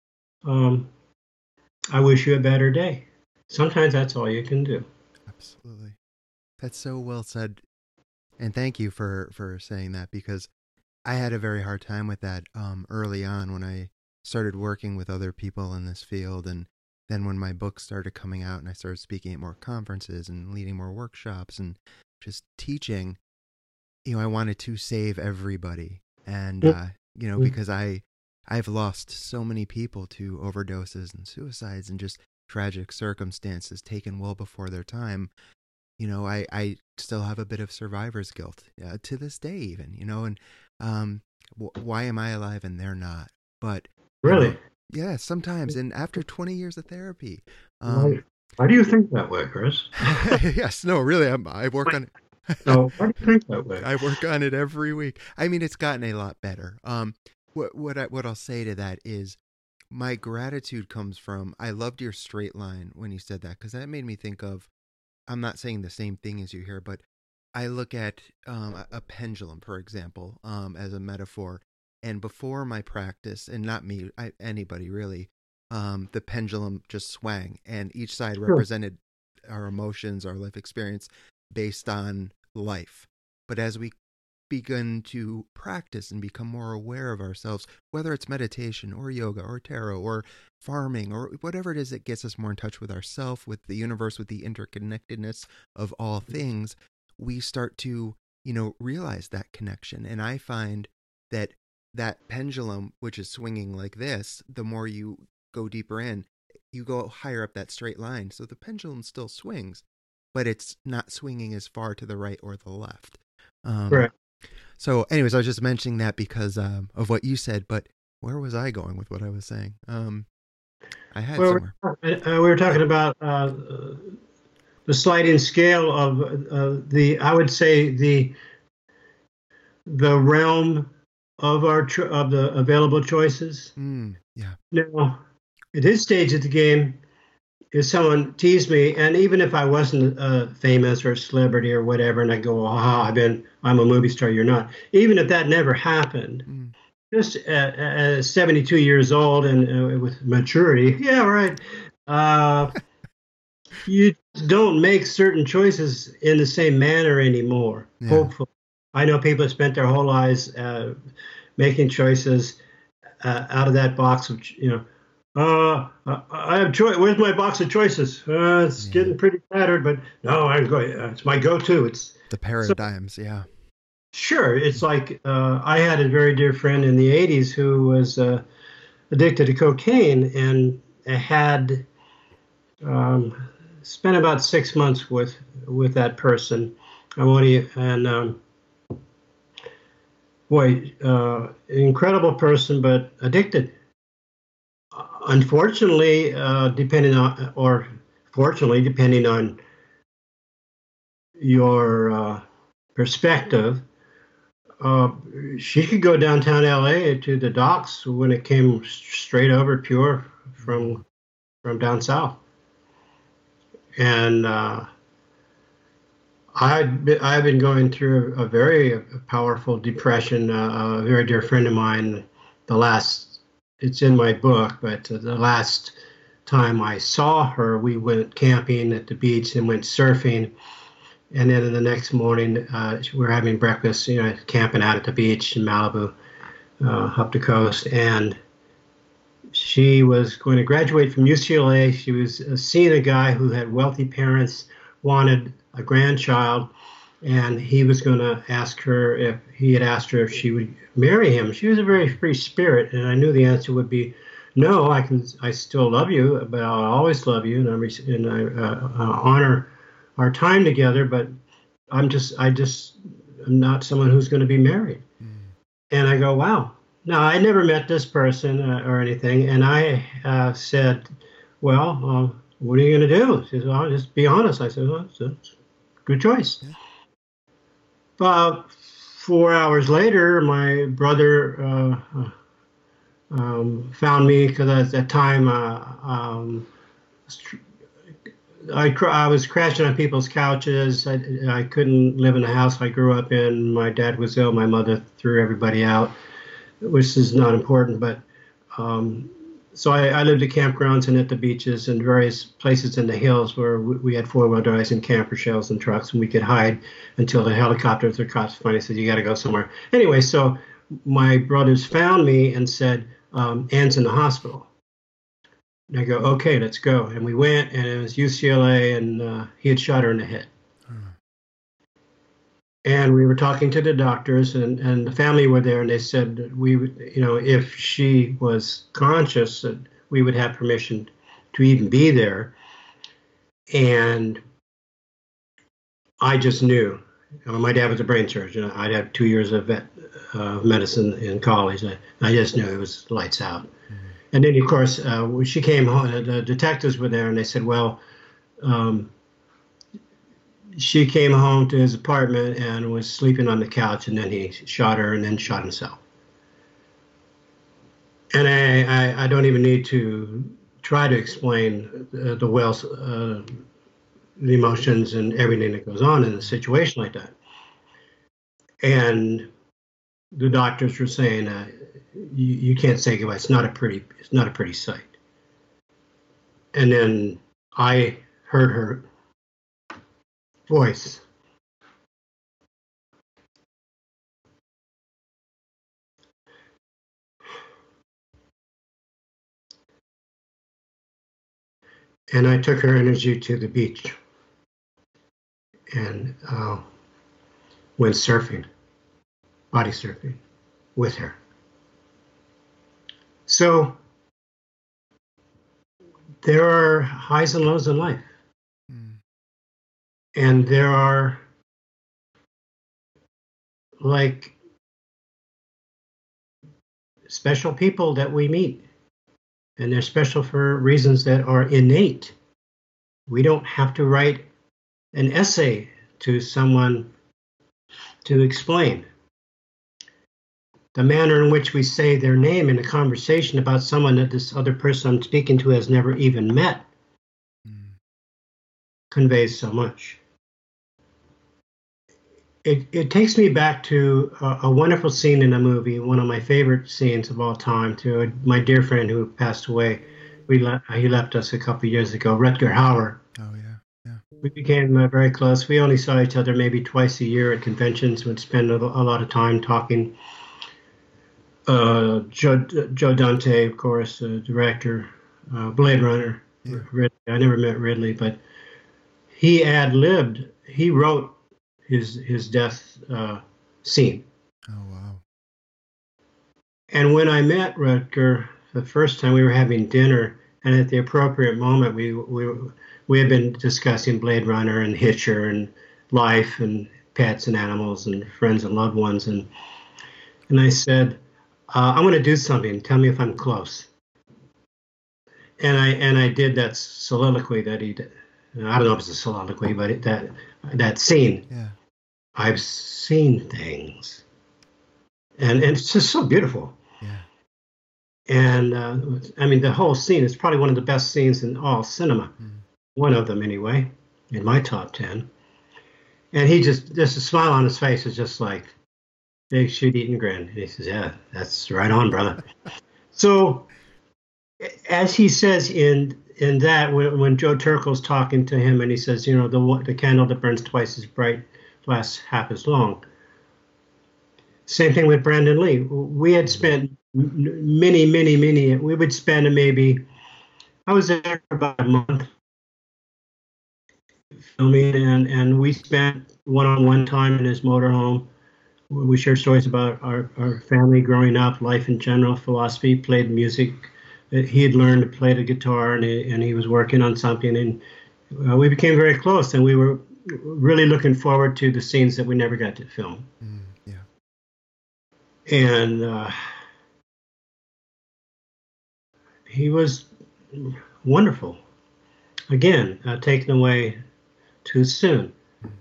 I wish you a better day. Sometimes that's all you can do. Absolutely. That's so well said. And thank you for saying that, because I had a very hard time with that early on when I started working with other people in this field. And then when my book started coming out and I started speaking at more conferences and leading more workshops and just teaching, I wanted to save everybody. And, because I've lost so many people to overdoses and suicides and just tragic circumstances taken well before their time. I still have a bit of survivor's guilt to this day, even, and why am I alive and they're not? But, Really? Yeah, sometimes. And after 20 years of therapy. Why do you think that way, Chris? Yes, no, really, I work on it. No, why do you think that way? I work on it every week. I mean, it's gotten a lot better. What I'll say to that is my gratitude comes from, I loved your straight line when you said that, because that made me think of, I'm not saying the same thing as you here, but I look at a pendulum, for example, as a metaphor. And before my practice, and not me, anybody really, the pendulum just swang, and each side represented our emotions, our life experience based on life. But as we begin to practice and become more aware of ourselves, whether it's meditation or yoga or tarot or farming or whatever it is that gets us more in touch with ourselves, with the universe, with the interconnectedness of all things, we start to, realize that connection. And I find that pendulum, which is swinging like this, the more you go deeper in, you go higher up that straight line. So the pendulum still swings, but it's not swinging as far to the right or the left. Right. So anyways, I was just mentioning that because of what you said, but where was I going with what I was saying? I had somewhere. We were talking about the sliding scale of I would say the realm of of the available choices. Yeah. Now, at this stage of the game, if someone teased me, and even if I wasn't famous or a celebrity or whatever, and I go, I'm a movie star, you're not. Even if that never happened, just at 72 years old and with maturity, yeah, right. You don't make certain choices in the same manner anymore. Yeah. Hopefully, I know people have spent their whole lives making choices out of that box of, I have choice. Where's my box of choices? It's getting pretty tattered, but no, I'm going. It's my go-to. It's the paradigms. So, yeah. Sure. It's like I had a very dear friend in the 80s who was addicted to cocaine and had spent about 6 months with that person. Incredible person, but addicted. Unfortunately, depending on your perspective, she could go downtown LA to the docks when it came straight over pure from down south. And I've been going through a very powerful depression. A very dear friend of mine, it's in my book, but the last time I saw her, we went camping at the beach and went surfing. And then the next morning, we were having breakfast, camping out at the beach in Malibu, up the coast. And she was going to graduate from UCLA. She was seeing a guy who had wealthy parents, wanted a grandchild, and he was going to ask her if she would marry him. She was a very free spirit, and I knew the answer would be no. I still love you, but I'll always love you, and I honor our time together. But I'm not someone who's going to be married. And I go, wow. Now, I never met this person or anything, and I said, well, what are you going to do? She said, well, just be honest. I said, well, it's a good choice. Yeah. About 4 hours later, my brother found me, because at that time I was crashing on people's couches. I couldn't live in the house I grew up in. My dad was ill. My mother threw everybody out, which is not important, but so I lived at campgrounds and at the beaches and various places in the hills where we had four-wheel drives and camper shells and trucks, and we could hide until the helicopters or cops finally said, you got to go somewhere. Anyway, so my brothers found me and said, Anne's in the hospital. And I go, okay, let's go. And we went, and it was UCLA, and he had shot her in the head. And we were talking to the doctors, and the family were there, and they said that we would, if she was conscious, that we would have permission to even be there. And I just knew. My dad was a brain surgeon. I'd had 2 years of medicine in college. I just knew it was lights out. Mm-hmm. And then, of course, she came home. The detectives were there, and they said, well, she came home to his apartment and was sleeping on the couch, and then he shot her and then shot himself. And I don't even need to try to explain the wealth, the emotions and everything that goes on in a situation like that. And the doctors were saying, you can't say goodbye. It's not a pretty sight. And then I heard her voice. And I took her energy to the beach and went surfing, body surfing with her. So there are highs and lows in life. And there are, like, special people that we meet. And they're special for reasons that are innate. We don't have to write an essay to someone to explain. The manner in which we say their name in a conversation about someone that this other person I'm speaking to has never even met conveys so much. It takes me back to a wonderful scene in a movie, one of my favorite scenes of all time, to my dear friend who passed away. He left us a couple of years ago, Rutger Hauer. Oh, yeah. We became very close. We only saw each other maybe twice a year at conventions. We'd spend a lot of time talking. Joe Dante, of course, director, Blade Runner. Yeah. I never met Ridley, but he ad-libbed. He wrote his death scene. Oh, wow. And when I met Rutger the first time, we were having dinner, and at the appropriate moment, we had been discussing Blade Runner and Hitcher and life and pets and animals and friends and loved ones. And I said, I'm going to do something. Tell me if I'm close. And I did that soliloquy that he did. I don't know if it's a soliloquy, but that scene. Yeah. I've seen things. and it's just so beautiful. Yeah. And I mean, the whole scene is probably one of the best scenes in all cinema. Mm. One of them, anyway, in my top 10. And he just a smile on his face is just like big shit eating grin. And he says, "Yeah, that's right on, brother." So, as he says in that, when Joe Turkel's talking to him, and he says, you know, the candle that burns twice as bright lasts half as long. Same thing with Brandon Lee. We had spent many. We would spend maybe. I was there for about a month filming, and we spent one-on-one time in his motorhome. We shared stories about our family growing up, life in general, philosophy, played music. He had learned to play the guitar, and he was working on something, and we became very close, and we were really looking forward to the scenes that we never got to film. Yeah. And he was wonderful. Again, taken away too soon.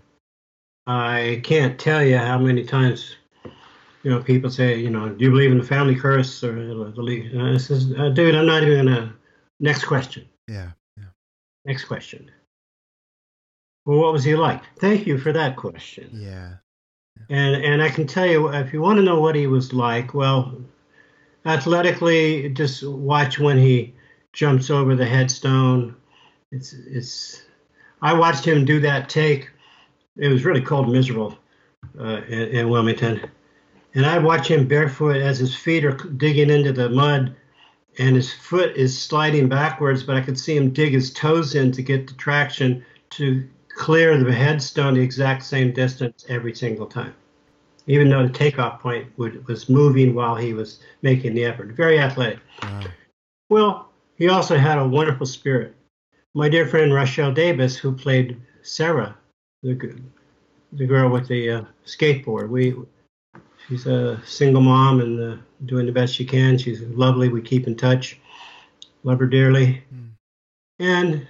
I can't tell you how many times, you know, people say, you know, do you believe in the family curse or the league? I says, dude, I'm not even gonna. Next question. Yeah. Next question. Well, what was he like? Thank you for that question. Yeah. And I can tell you, if you want to know what he was like, well, athletically, just watch when he jumps over the headstone. It's. I watched him do that take. It was really cold and miserable in Wilmington. And I watch him barefoot as his feet are digging into the mud and his foot is sliding backwards, but I could see him dig his toes in to get the traction to clear the headstone the exact same distance every single time, even though the takeoff point was moving while he was making the effort. Very athletic. Wow. Well, he also had a wonderful spirit. My dear friend Rochelle Davis, who played Sarah, the girl with the skateboard, she's a single mom and doing the best she can. She's lovely. We keep in touch. Love her dearly. And,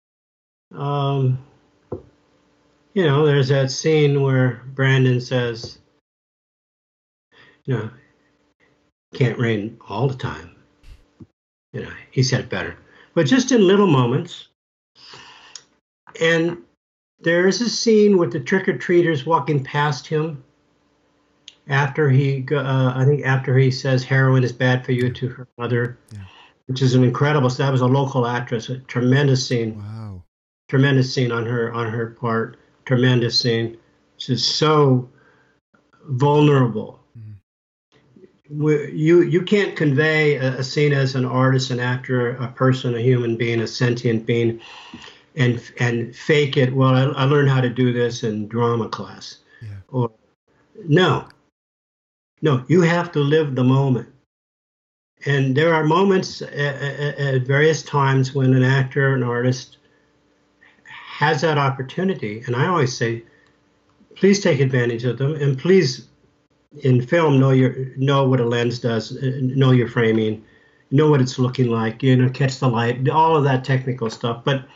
you know, there's that scene where Brandon says, you know, can't rain all the time. You know, he said it better. But just in little moments. And there is a scene with the trick-or-treaters walking past him after after he says heroin is bad for you to her mother, which is an incredible. That was a local actress, a tremendous scene. Wow. Tremendous scene on her part. Tremendous scene. She's so vulnerable. You can't convey a scene as an artist, an actor, a person, a human being, a sentient being, and fake it. Well, I learned how to do this in drama class. Yeah. Or no, you have to live the moment. And there are moments at various times when an actor, an artist, has that opportunity. And I always say, please take advantage of them, and please, in film, know what a lens does, know your framing, know what it's looking like, you know, catch the light, all of that technical stuff. But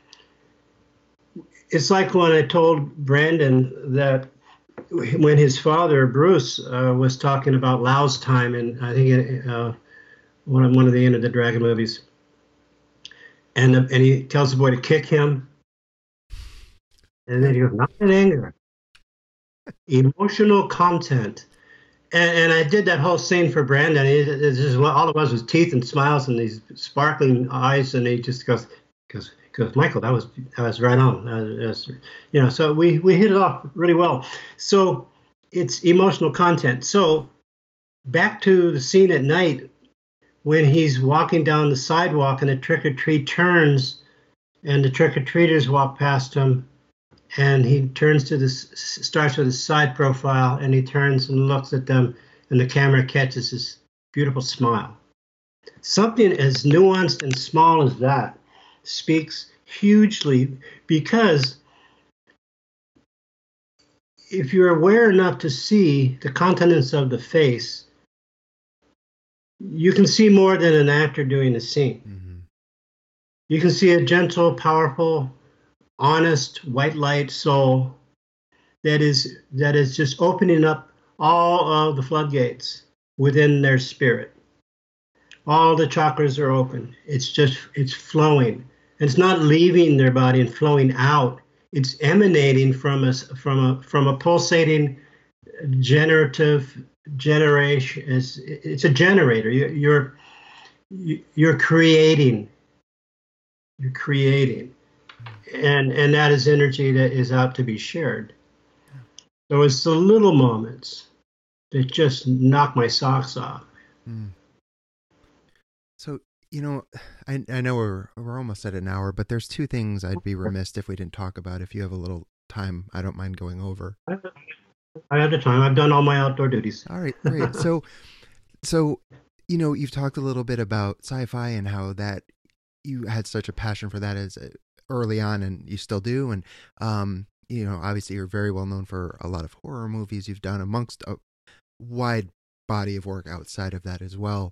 it's like when I told Brandon that when his father, Bruce, was talking about Lau's time, and I think one of the Enter the Dragon movies, and he tells the boy to kick him, and then he goes, not in anger, emotional content. And I did that whole scene for Brandon. It's just all it was teeth and smiles and these sparkling eyes, and he just goes, Michael, that was right on. You know, so we hit it off really well. So it's emotional content. So back to the scene at night when he's walking down the sidewalk and the trick-or-treat turns and the trick-or-treaters walk past him, and he turns starts with his side profile, and he turns and looks at them, and the camera catches his beautiful smile. Something as nuanced and small as that speaks hugely, because if you're aware enough to see the countenance of the face, you can see more than an actor doing a scene. Mm-hmm. You can see a gentle, powerful, honest, white light soul that is just opening up all of the floodgates within their spirit. All the chakras are open. It's flowing. It's not leaving their body and flowing out. It's emanating from a pulsating generative generation. It's a generator. You're creating. You're creating, and that is energy that is out to be shared. So it's the little moments that just knock my socks off. Mm. So, I know we're almost at an hour, but there's two things I'd be remiss if we didn't talk about. If you have a little time, I don't mind going over. I have the time. I've done all my outdoor duties. All right, great. So, you've talked a little bit about sci-fi and how that you had such a passion for that as early on, and you still do. And, obviously you're very well known for a lot of horror movies you've done, amongst a wide body of work outside of that as well.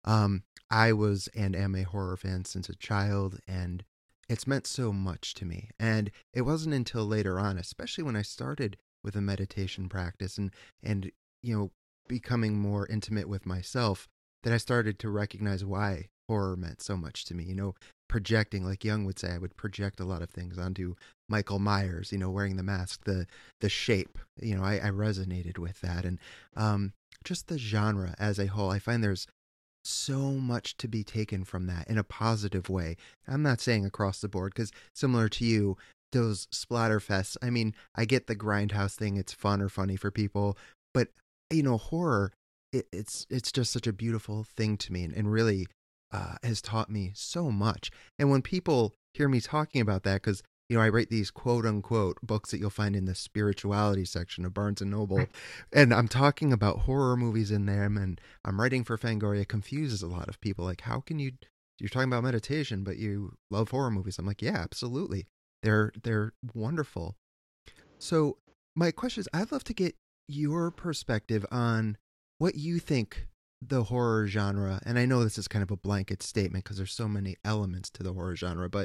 I was and am a horror fan since a child, and it's meant so much to me. And it wasn't until later on, especially when I started with a meditation practice and becoming more intimate with myself, that I started to recognize why horror meant so much to me. Projecting, like Jung would say, I would project a lot of things onto Michael Myers, wearing the mask, the shape, I resonated with that. And just the genre as a whole, I find there's so much to be taken from that in a positive way. I'm not saying across the board, because similar to you, those splatter fests, I mean, I get the grindhouse thing, it's fun or funny for people, but horror, it's just such a beautiful thing to me, and really has taught me so much. And when people hear me talking about that, because I write these quote unquote books that you'll find in the spirituality section of Barnes and Noble, and I'm talking about horror movies in them, and I'm writing for Fangoria, it confuses a lot of people. Like, how can you're talking about meditation, but you love horror movies? I'm like, yeah, absolutely. They're wonderful. So my question is, I'd love to get your perspective on what you think the horror genre, and I know this is kind of a blanket statement because there's so many elements to the horror genre, but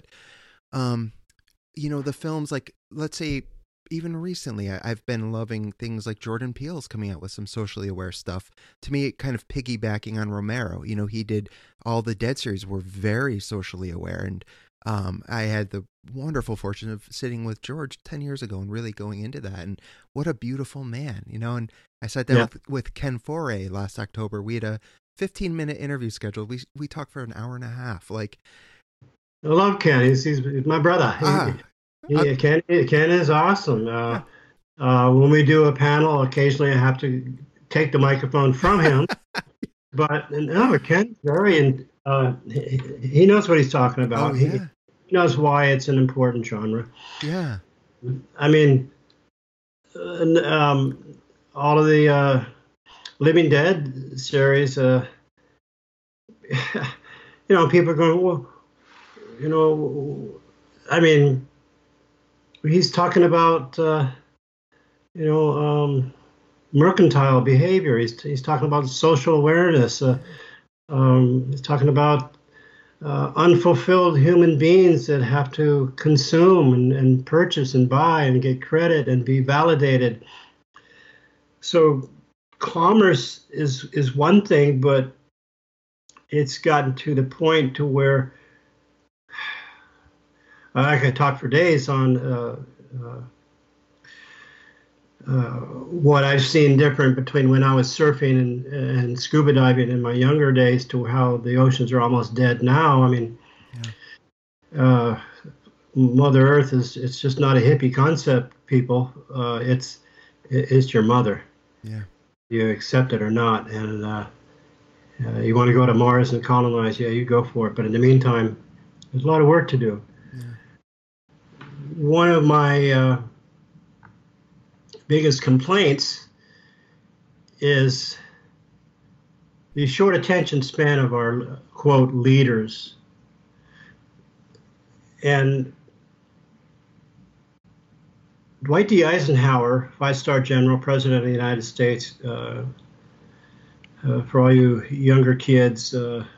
the films, like, let's say even recently, I've been loving things like Jordan Peele's coming out with some socially aware stuff. To me, kind of piggybacking on Romero. He did all the Dead series were very socially aware, and I had the wonderful fortune of sitting with George 10 years ago and really going into that. And what a beautiful man, and I sat down with Ken Foray last October. We had a 15-minute interview scheduled. We talked for an hour and a half. Like, I love Ken. He's my brother. Ken is awesome. When we do a panel, occasionally I have to take the microphone from him. But no, Ken's he knows what he's talking about. Oh, yeah. He knows why it's an important genre. Yeah. I mean, all of the Living Dead series, people are going, well, I mean, he's talking about, mercantile behavior. He's talking about social awareness. He's talking about unfulfilled human beings that have to consume and purchase and buy and get credit and be validated. So commerce is one thing, but it's gotten to the point to where I could talk for days on what I've seen different between when I was surfing and scuba diving in my younger days to how the oceans are almost dead now. I mean, Mother Earth it's just not a hippie concept, people. It's your mother. Yeah. You accept it or not. And you want to go to Mars and colonize, you go for it. But in the meantime, there's a lot of work to do. Yeah. One of my biggest complaints is the short attention span of our, quote, leaders. And Dwight D. Eisenhower, 5-star general, president of the United States, for all you younger kids,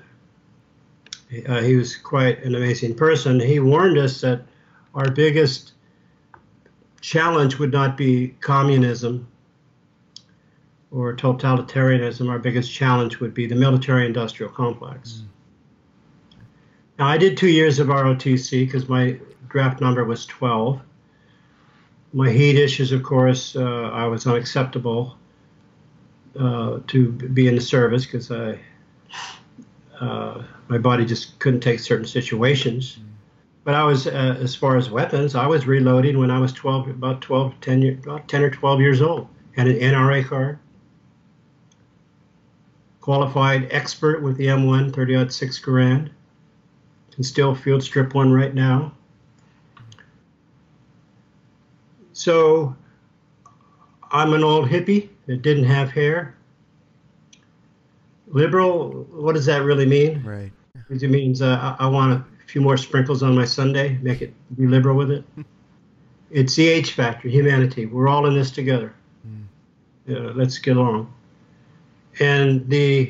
he was quite an amazing person. He warned us that our biggest challenge would not be communism, or totalitarianism, our biggest challenge would be the military-industrial complex. Now, I did 2 years of ROTC because my draft number was 12. My heat issues, of course, I was unacceptable to be in the service because my body just couldn't take certain situations. But I was, as far as weapons, I was reloading when I was 12, about 10 or 12 years old. Had an NRA card, qualified expert with the M1, 30-06 Garand. Can still field strip one right now. So I'm an old hippie that didn't have hair. Liberal, what does that really mean? Right. It means I want a few more sprinkles on my sundae, be liberal with it. It's the H factor, humanity. We're all in this together. Let's get along. And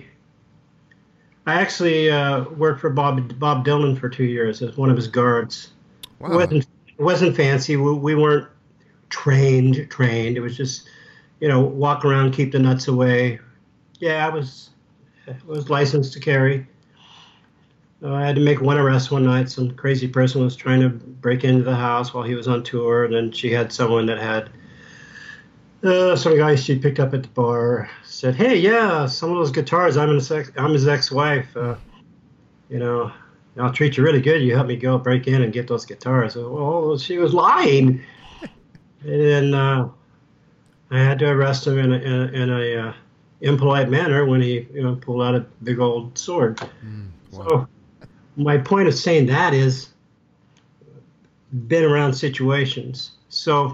I actually worked for Bob Dylan for 2 years as one of his guards. Wow. It wasn't fancy. We weren't trained. It was just, walk around, keep the nuts away. Yeah, I was licensed to carry. I had to make one arrest one night. Some crazy person was trying to break into the house while he was on tour, and then she had someone that had some guy she picked up at the bar said, "Hey, yeah, some of those guitars. I'm his ex-wife. I'll treat you really good. You help me go break in and get those guitars." Well, she was lying, and I had to arrest him in a impolite manner when he pulled out a big old sword. Wow. So my point of saying that is been around situations. So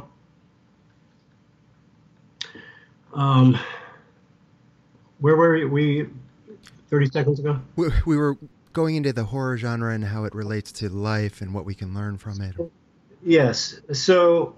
where were we 30 seconds ago? We were going into the horror genre and how it relates to life and what we can learn from it. Yes. So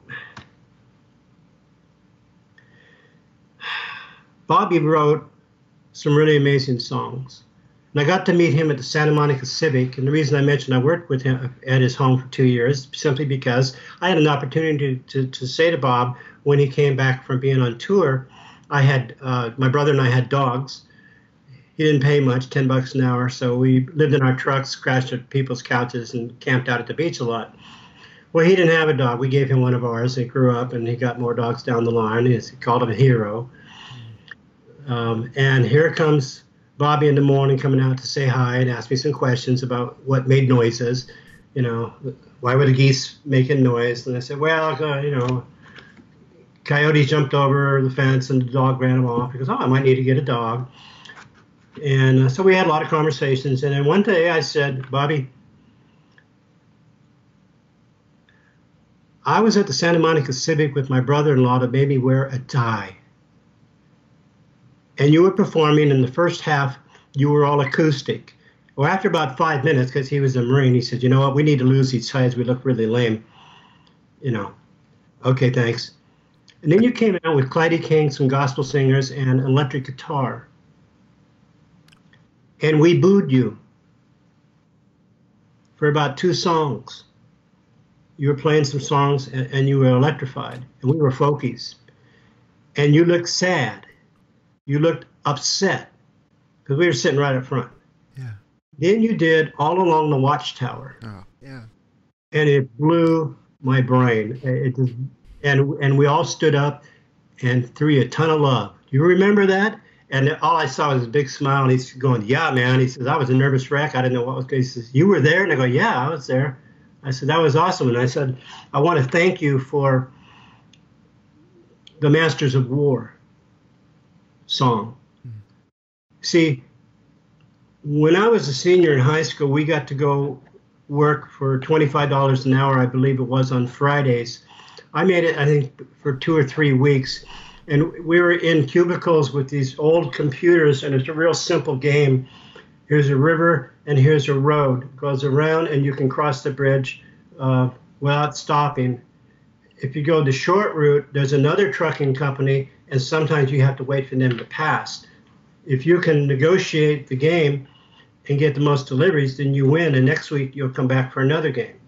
Bobby wrote some really amazing songs. And I got to meet him at the Santa Monica Civic. And the reason I mentioned I worked with him at his home for 2 years, simply because I had an opportunity to say to Bob when he came back from being on tour, I had, my brother and I had dogs. He didn't pay much, $10 an hour. So we lived in our trucks, crashed at people's couches, and camped out at the beach a lot. Well, he didn't have a dog. We gave him one of ours. He grew up, and he got more dogs down the line. He called him a hero. And here comes Bobby in the morning coming out to say hi and ask me some questions about what made noises. Why were the geese making noise? And I said, well, coyote jumped over the fence and the dog ran him off. He goes, I might need to get a dog. And so we had a lot of conversations. And then one day I said, Bobby, I was at the Santa Monica Civic with my brother-in-law that made me wear a tie. And you were performing in the first half, you were all acoustic. Well, after about 5 minutes, because he was a Marine, he said, you know what, we need to lose these ties. We look really lame. Okay, thanks. And then you came out with Clyde King, some gospel singers, and electric guitar. And we booed you for about 2 songs. You were playing some songs, and you were electrified, and we were folkies. And you looked sad. You looked upset because we were sitting right up front. Yeah. Then you did All Along the Watchtower. Oh, yeah. And it blew my brain. And we all stood up and threw you a ton of love. Do you remember that? And all I saw was a big smile. And he's going, yeah, man. He says, I was a nervous wreck. I didn't know what was going on. He says, you were there? And I go, yeah, I was there. I said, that was awesome. And I said, I want to thank you for the Masters of War song. See, when I was a senior in high school, we got to go work for $25 an hour, I believe it was, on Fridays. I made it, I think, for 2 or 3 weeks. And we were in cubicles with these old computers, and it's a real simple game. Here's a river, and here's a road. It goes around, and you can cross the bridge without stopping. If you go the short route, there's another trucking company, and sometimes you have to wait for them to pass. If you can negotiate the game and get the most deliveries, then you win, and next week you'll come back for another game.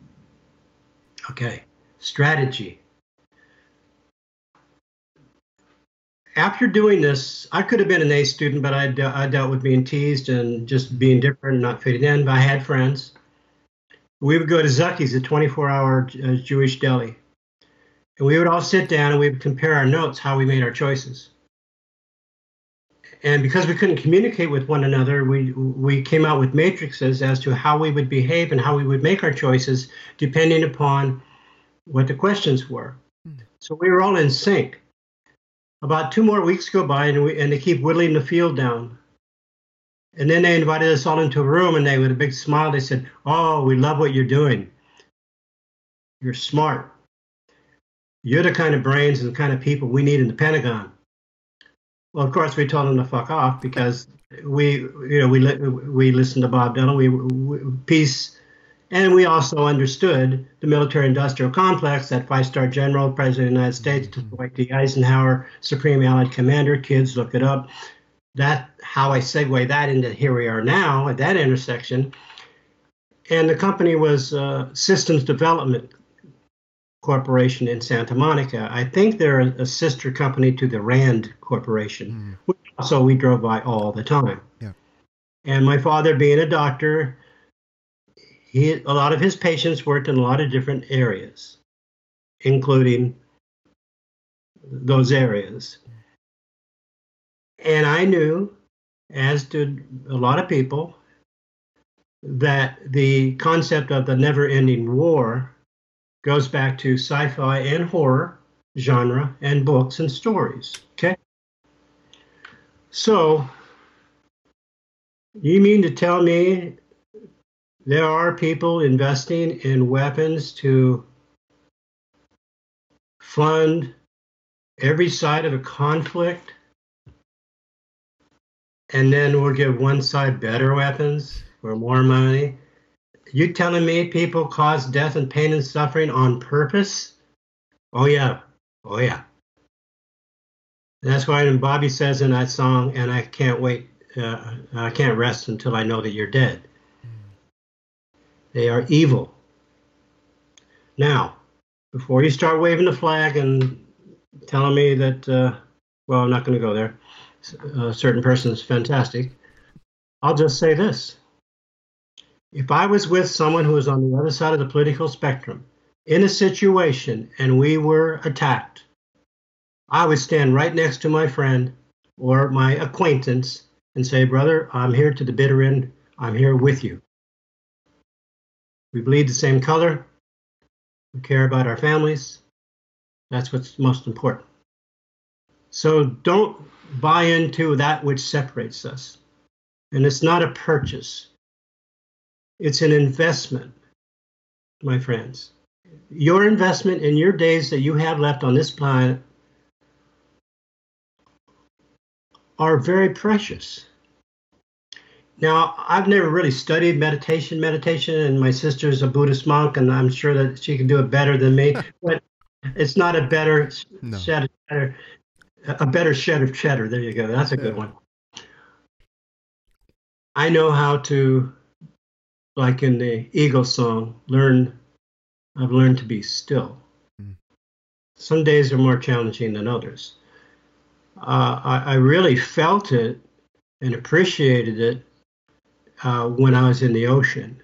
Okay, strategy. after doing this, I could have been an A student, but I dealt with being teased and just being different, not fitting in. But I had friends. We would go to Zucky's, a 24-hour Jewish deli. And we would all sit down and we would compare our notes, how we made our choices. And because we couldn't communicate with one another, we came out with matrices as to how we would behave and how we would make our choices depending upon what the questions were. So we were all in sync. About 2 more weeks go by, and they keep whittling the field down. And then they invited us all into a room, and with a big smile, they said, "Oh, we love what you're doing. You're smart. You're the kind of brains and the kind of people we need in the Pentagon." Well, of course, we told them to fuck off because we listened to Bob Dylan, we peace, and we also understood the military-industrial complex, that 5-star general, President of the United States, Dwight D. Eisenhower, Supreme Allied Commander. Kids, look it up. That how I segue that into here we are now at that intersection. And the company was Systems Development Corporation in Santa Monica. I think they're a sister company to the Rand Corporation, which also we drove by all the time. Yeah. And my father, being a doctor, a lot of his patients worked in a lot of different areas, including those areas. And I knew, as did a lot of people, that the concept of the never-ending war goes back to sci-fi and horror genre and books and stories. Okay? So, you mean to tell me there are people investing in weapons to fund every side of a conflict, and then we'll give one side better weapons for more money? You telling me people cause death and pain and suffering on purpose? Oh yeah. Oh yeah. And that's why when Bobby says in that song, "And I can't wait, I can't rest until I know that you're dead." They are evil. Now, before you start waving the flag and telling me that, well, I'm not going to go there, a certain person is fantastic, I'll just say this. If I was with someone who was on the other side of the political spectrum in a situation and we were attacked, I would stand right next to my friend or my acquaintance and say, "Brother, I'm here to the bitter end. I'm here with you. We bleed the same color. We care about our families. That's what's most important." So don't buy into that which separates us. And it's not a purchase. It's an investment, my friends. Your investment in your days that you have left on this planet are very precious. Now, I've never really studied meditation, and my sister's a Buddhist monk, and I'm sure that she can do it better than me, but it's not a better shed of cheddar. A better shed of cheddar. There you go. That's a good one. I know how to, like in the Eagles song, I've learned to be still. Some days are more challenging than others. I really felt it and appreciated it when I was in the ocean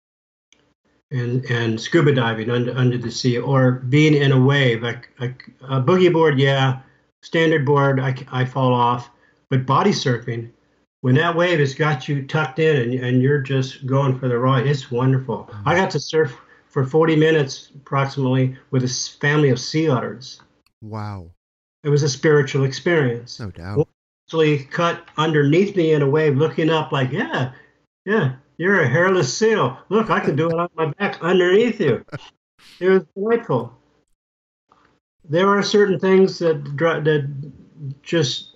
and scuba diving under the sea, or being in a wave. Like a boogie board, yeah, standard board, I fall off, but body surfing, when that wave has got you tucked in and you're just going for the ride, it's wonderful. I got to surf for 40 minutes approximately with a family of sea otters. Wow. It was a spiritual experience. No doubt. Actually cut underneath me in a wave, looking up like, yeah, you're a hairless seal. Look, I can do it on my back underneath you. It was delightful. There are certain things that just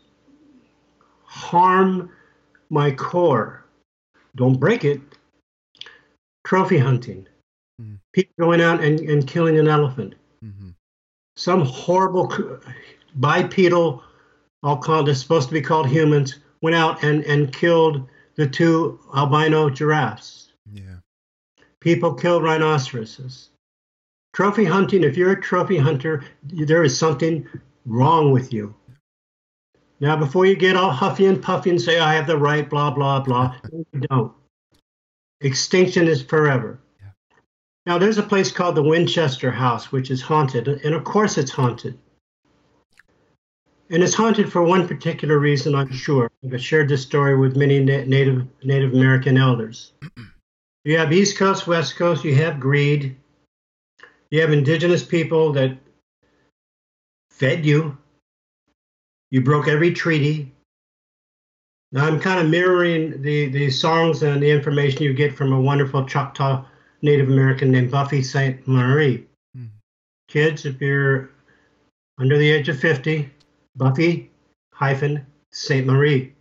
harm my core. Don't break it. Trophy hunting. People going out and killing an elephant. Some horrible bipedal, I'll call it, they're supposed to be called humans, went out and killed the 2 albino giraffes. Yeah. People killed rhinoceroses. Trophy hunting, if you're a trophy hunter, there is something wrong with you. Now, before you get all huffy and puffy and say, I have the right, blah, blah, blah, no, you don't. Extinction is forever. Yeah. Now, there's a place called the Winchester House, which is haunted. And of course, it's haunted. And it's haunted for one particular reason, I'm sure. I've shared this story with many Native American elders. You have East Coast, West Coast, you have greed. You have indigenous people that fed you. You broke every treaty. Now I'm kind of mirroring the songs and the information you get from a wonderful Choctaw Native American named Buffy St. Marie. Mm. Kids, if you're under the age of 50, Buffy St. Marie.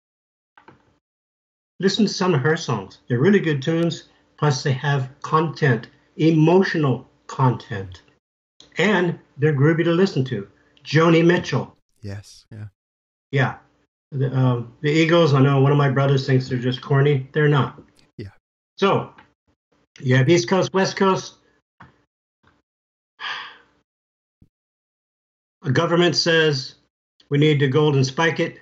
Listen to some of her songs. They're really good tunes, plus they have content, emotional content. And they're groovy to listen to. Joni Mitchell. Yes, yeah. Yeah. The Eagles, I know one of my brothers thinks they're just corny. They're not. Yeah. So, you have East Coast, West Coast. A government says we need to golden spike it.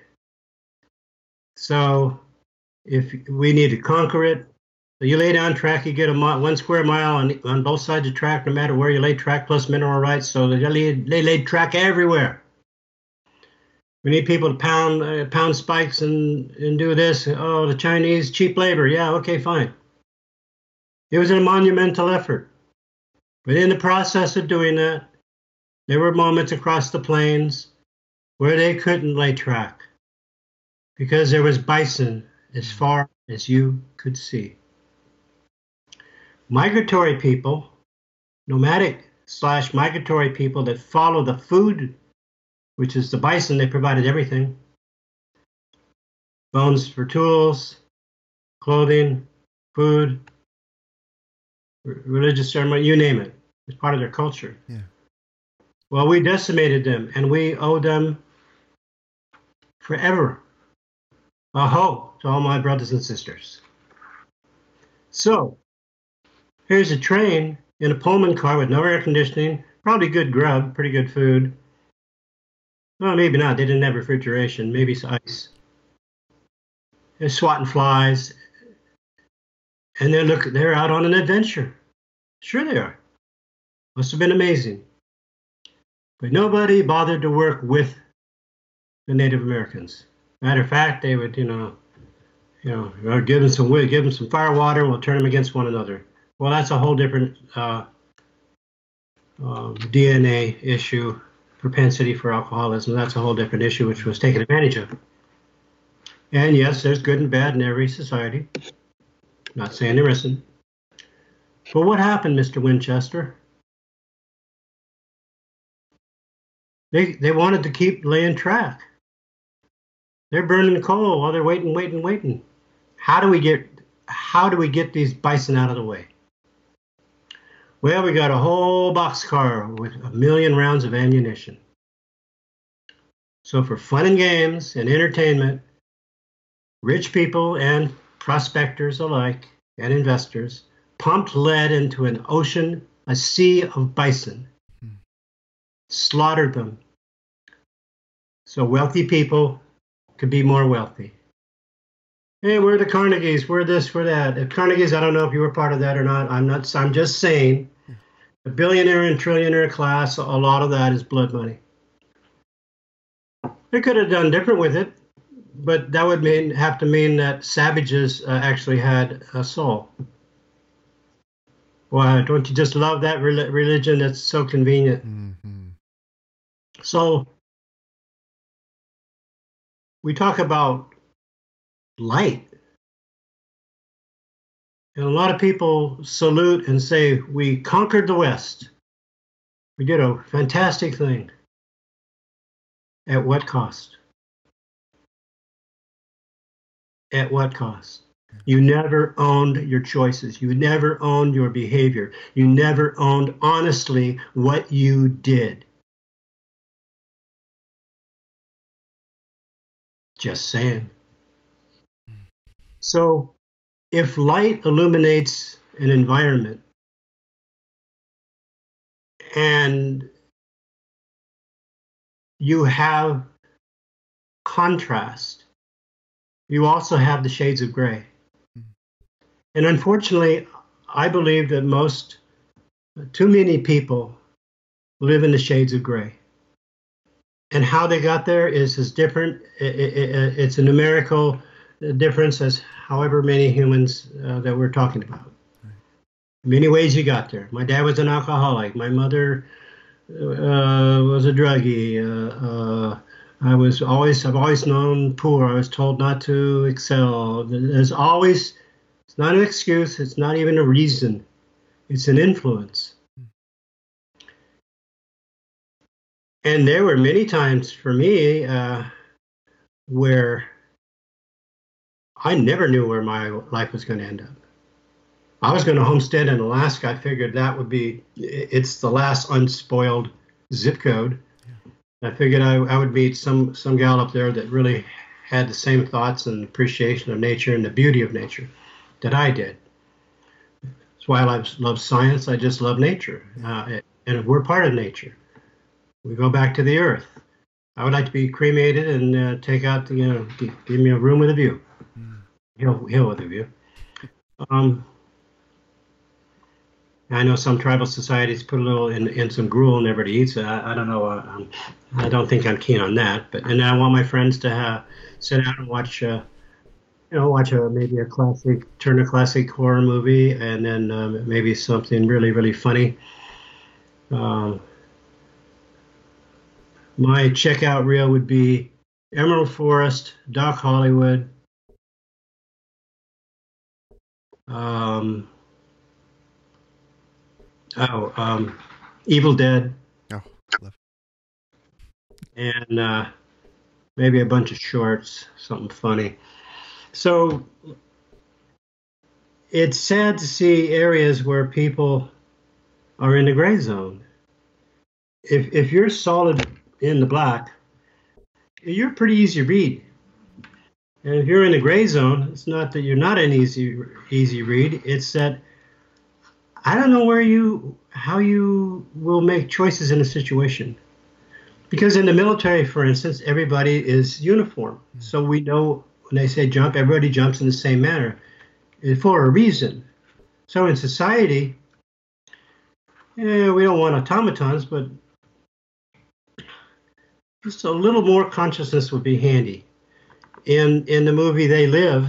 So, if we need to conquer it, so you lay down track, you get 1 square mile on both sides of track, no matter where you lay track, plus mineral rights. So they laid track everywhere. We need people to pound spikes and do this. Oh, the Chinese, cheap labor. Yeah, okay, fine. It was a monumental effort. But in the process of doing that, there were moments across the plains where they couldn't lay track because there was bison as far as you could see. Migratory people, nomadic/migratory people that follow the food, which is the bison, they provided everything. Bones for tools, clothing, food, religious ceremony, you name it. It's part of their culture. Yeah. Well, we decimated them, and we owe them forever. Aho to all my brothers and sisters. So, here's a train in a Pullman car with no air conditioning, probably good grub, pretty good food. Well, maybe not. They didn't have refrigeration. Maybe it's ice. They're swatting flies. And they're out on an adventure. Sure they are. Must have been amazing. But nobody bothered to work with the Native Americans. Matter of fact, they would, give them some wood, give them some fire water, we'll turn them against one another. Well, that's a whole different DNA issue. Propensity for alcoholism, that's a whole different issue, which was taken advantage of. And yes, there's good and bad in every society. Not saying there isn't. But what happened, Mr. Winchester? They wanted to keep laying track. They're burning coal while they're waiting. How do we get these bison out of the way? Well, we got a whole boxcar with 1 million rounds of ammunition. So for fun and games and entertainment, rich people and prospectors alike and investors pumped lead into an ocean, a sea of bison, slaughtered them. So wealthy people could be more wealthy. Hey, we're the Carnegies, we're this, we're that. The Carnegies, I don't know if you were part of that or not. I'm just saying, the billionaire and trillionaire class, a lot of that is blood money. They could have done different with it, but that would have to mean that savages actually had a soul. Why, don't you just love that religion that's so convenient? Mm-hmm. So, we talk about light. And a lot of people salute and say, we conquered the West. We did a fantastic thing. At what cost? At what cost? You never owned your choices. You never owned your behavior. You never owned honestly what you did. Just saying. So, if light illuminates an environment and you have contrast, you also have the shades of gray. And unfortunately, I believe that too many people live in the shades of gray. And how they got there is as different. It's a numerical difference as however many humans that we're talking about. Many ways you got there. My dad was an alcoholic. My mother was a druggie. I've always known poor. I was told not to excel. It's not an excuse. It's not even a reason. It's an influence. And there were many times for me where I never knew where my life was going to end up. I was going to homestead in Alaska. I figured it's the last unspoiled zip code. I figured I would meet some gal up there that really had the same thoughts and appreciation of nature and the beauty of nature that I did. That's why I love science. I just love nature. And we're part of nature. We go back to the earth. I would like to be cremated and take out, give me a room with a view. Hill with a view. I know some tribal societies put a little in some gruel and everybody eats it. I don't know. I don't think I'm keen on that. And I want my friends to sit down and watch, maybe a classic horror movie, and then maybe something really, really funny. My checkout reel would be Emerald Forest, Doc Hollywood, Evil Dead. Oh, love. And maybe a bunch of shorts, something funny. So it's sad to see areas where people are in the gray zone. If you're solid in the black, you're pretty easy to read. And if you're in the gray zone, it's not that you're not an easy read. It's that I don't know how you will make choices in a situation. Because in the military, for instance, everybody is uniform. So we know when they say jump, everybody jumps in the same manner for a reason. So in society, we don't want automatons, but just a little more consciousness would be handy. In the movie They Live,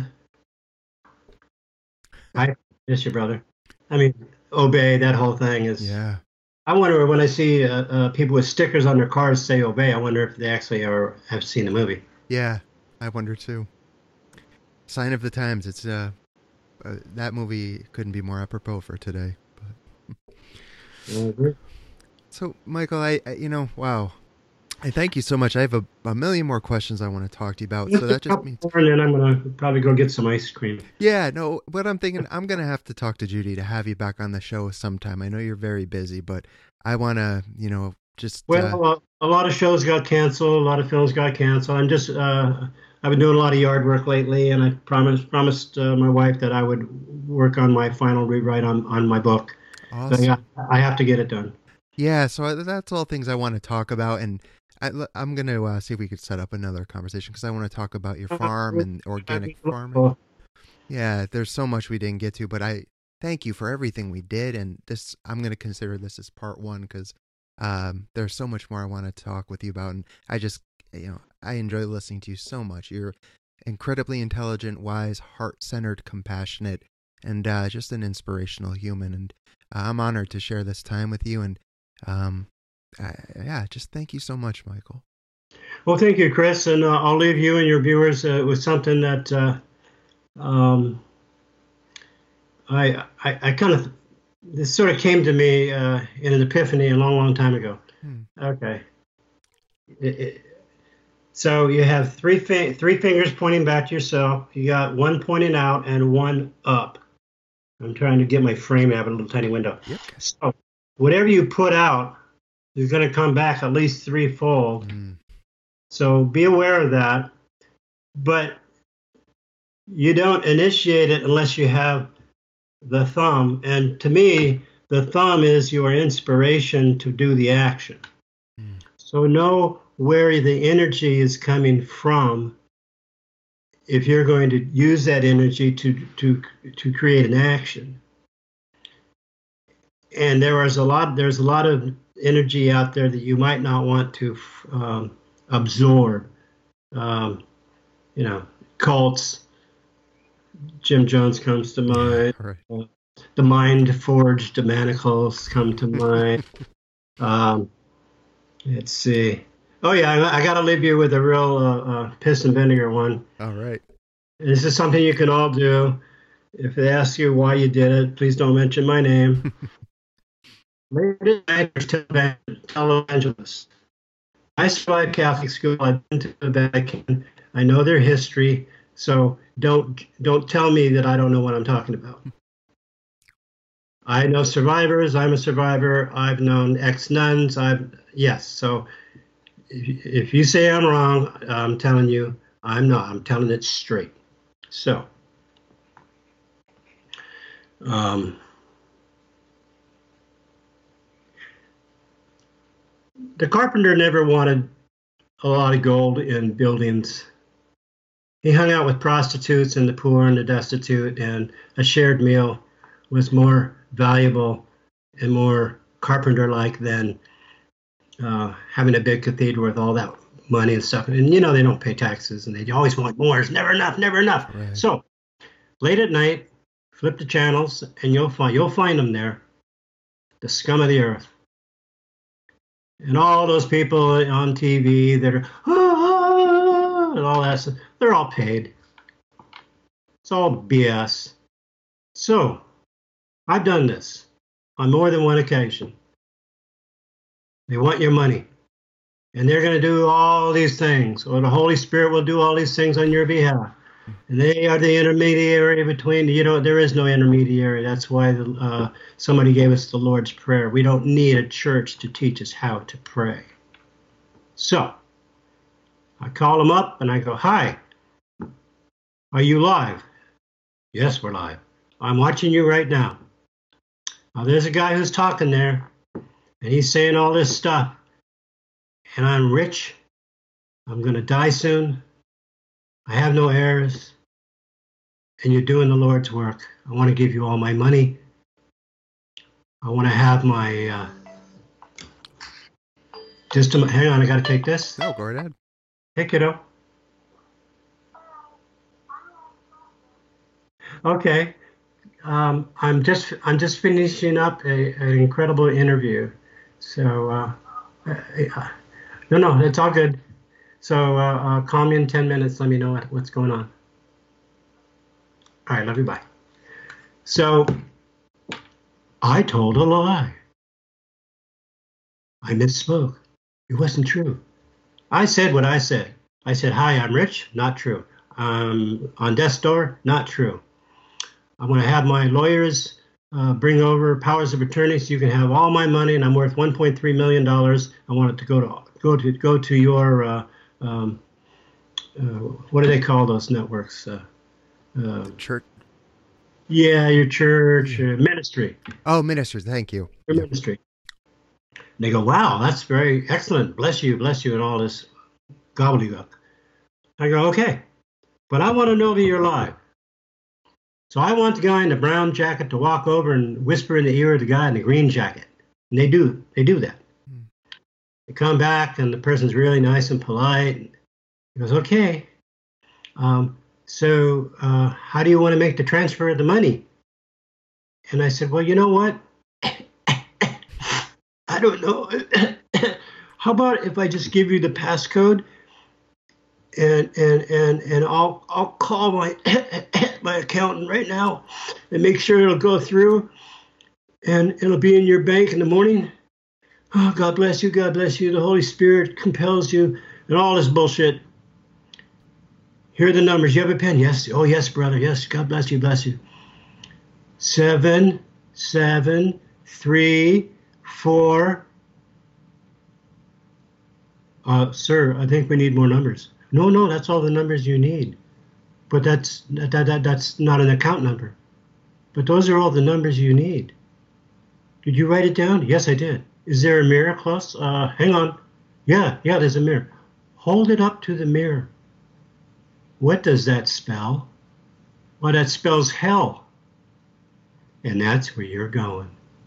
I miss your brother. I mean, obey, that whole thing is. Yeah. I wonder when I see people with stickers on their cars say obey, I wonder if they actually have seen the movie. Yeah, I wonder too. Sign of the times. It's that movie couldn't be more apropos for today. But. I agree. So, Michael, I wow. I thank you so much. I have a million more questions I want to talk to you about. So that just means. And then I'm going to probably go get some ice cream. Yeah, no, but I'm thinking I'm going to have to talk to Judy to have you back on the show sometime. I know you're very busy, but I want to, just. Well, a lot of shows got canceled. A lot of films got canceled. I'm just, I've been doing a lot of yard work lately, and I promised my wife that I would work on my final rewrite on my book. Awesome. So I have to get it done. Yeah, so that's all things I want to talk about, and I'm going to see if we could set up another conversation because I want to talk about your farm and organic farming. Yeah, there's so much we didn't get to, but I thank you for everything we did, and I'm going to consider this as part one because there's so much more I want to talk with you about, and I just, I enjoy listening to you so much. You're incredibly intelligent, wise, heart-centered, compassionate, and just an inspirational human, and I'm honored to share this time with you, and just thank you so much, Michael. Well, thank you, Chris, and I'll leave you and your viewers with something that I kind of, this sort of came to me in an epiphany a long, long time ago. Okay. So you have three fingers pointing back to yourself. You got one pointing out and one up. I'm trying to get my frame out of a little tiny window. Yep. So whatever you put out is going to come back at least threefold. So be aware of that. But you don't initiate it unless you have the thumb. And to me, the thumb is your inspiration to do the action. So know where the energy is coming from if you're going to use that energy to create an action. And there's a lot of energy out there that you might not want to absorb. Cults. Jim Jones comes to mind. Right. The Mind Forged Manacles come to mind. Let's see. Oh yeah, I got to leave you with a real piss and vinegar one. All right. This is something you can all do. If they ask you why you did it, please don't mention my name. Late night televangelists. I survived Catholic school. I've been to the Vatican. I know their history. So don't tell me that I don't know what I'm talking about. I know survivors. I'm a survivor. I've known ex-nuns. Yes. So if you say I'm wrong, I'm telling you I'm not. I'm telling it straight. So the carpenter never wanted a lot of gold in buildings. He hung out with prostitutes and the poor and the destitute, and a shared meal was more valuable and more carpenter-like than having a big cathedral with all that money and stuff. And, they don't pay taxes, and they always want more. It's never enough, never enough. Right. So late at night, flip the channels, and you'll find them there, the scum of the earth. And all those people on TV that are, and all that stuff, they're all paid. It's all BS. So, I've done this on more than one occasion. They want your money. And they're going to do all these things, or the Holy Spirit will do all these things on your behalf. And they are the intermediary between, there is no intermediary. That's why somebody gave us the Lord's Prayer. We don't need a church to teach us how to pray. So, I call them up and I go, "Hi, are you live?" "Yes, we're live." "I'm watching you right now." Now, there's a guy who's talking there, and he's saying all this stuff. And I'm rich. I'm going to die soon. I have no heirs. And you're doing the Lord's work. I want to give you all my money. I want to have my... hang on, I got to take this. No, go right ahead. Hey, kiddo. Okay. I'm just finishing up an incredible interview. So, no, it's all good. So call me in 10 minutes. Let me know what's going on. All right, love you, bye. So I told a lie. I misspoke. It wasn't true. I said what I said. I said, "Hi, I'm rich." Not true. On death's door. Not true. I'm going to have my lawyers bring over powers of attorney so you can have all my money, and I'm worth $1.3 million. I want it to go to your what do they call those networks? Church. Yeah, your church, ministry. Oh, ministers. Thank you. Your ministry. They go, "Wow, that's very excellent. Bless you, and all this gobbledygook." I go, "Okay, but I want to know that you're live." So I want the guy in the brown jacket to walk over and whisper in the ear of the guy in the green jacket. And they do that. They come back, and the person's really nice and polite. He goes, "Okay, so how do you want to make the transfer of the money?" And I said, "Well, you know what? I don't know. How about if I just give you the passcode, and I'll call my my accountant right now and make sure it'll go through, and it'll be in your bank in the morning. Oh, God bless you, God bless you. The Holy Spirit compels you," and all this bullshit. Here are the numbers. You have a pen? Yes. "Oh, yes, brother. Yes. God bless you. Bless you. 7, 7, 3, 4. Sir, I think we need more numbers." No, that's all the numbers you need. But that's not an account number. But those are all the numbers you need. Did you write it down? Yes, I did. Is there a mirror close? Hang on. Yeah, there's a mirror. Hold it up to the mirror. What does that spell? Well, that spells hell. And that's where you're going.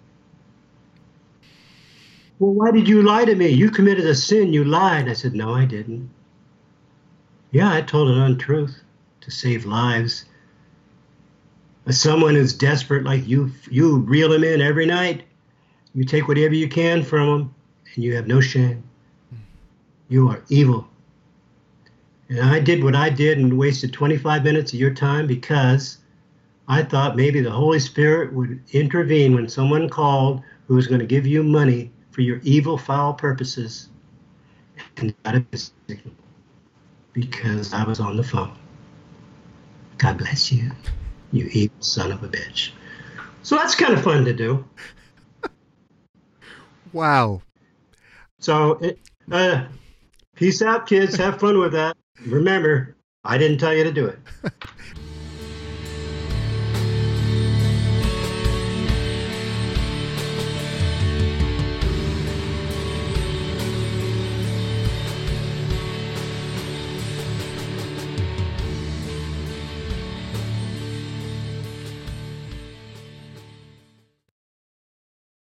Well, why did you lie to me? You committed a sin. You lied. I said, no, I didn't. Yeah, I told an untruth to save lives. As someone who's desperate like you reel them in every night. You take whatever you can from them, and you have no shame. You are evil. And I did what I did and wasted 25 minutes of your time because I thought maybe the Holy Spirit would intervene when someone called who was going to give you money for your evil, foul purposes. And got a signal because I was on the phone. God bless you, you evil son of a bitch. So that's kind of fun to do. Wow. So, peace out, kids. Have fun with that. Remember, I didn't tell you to do it.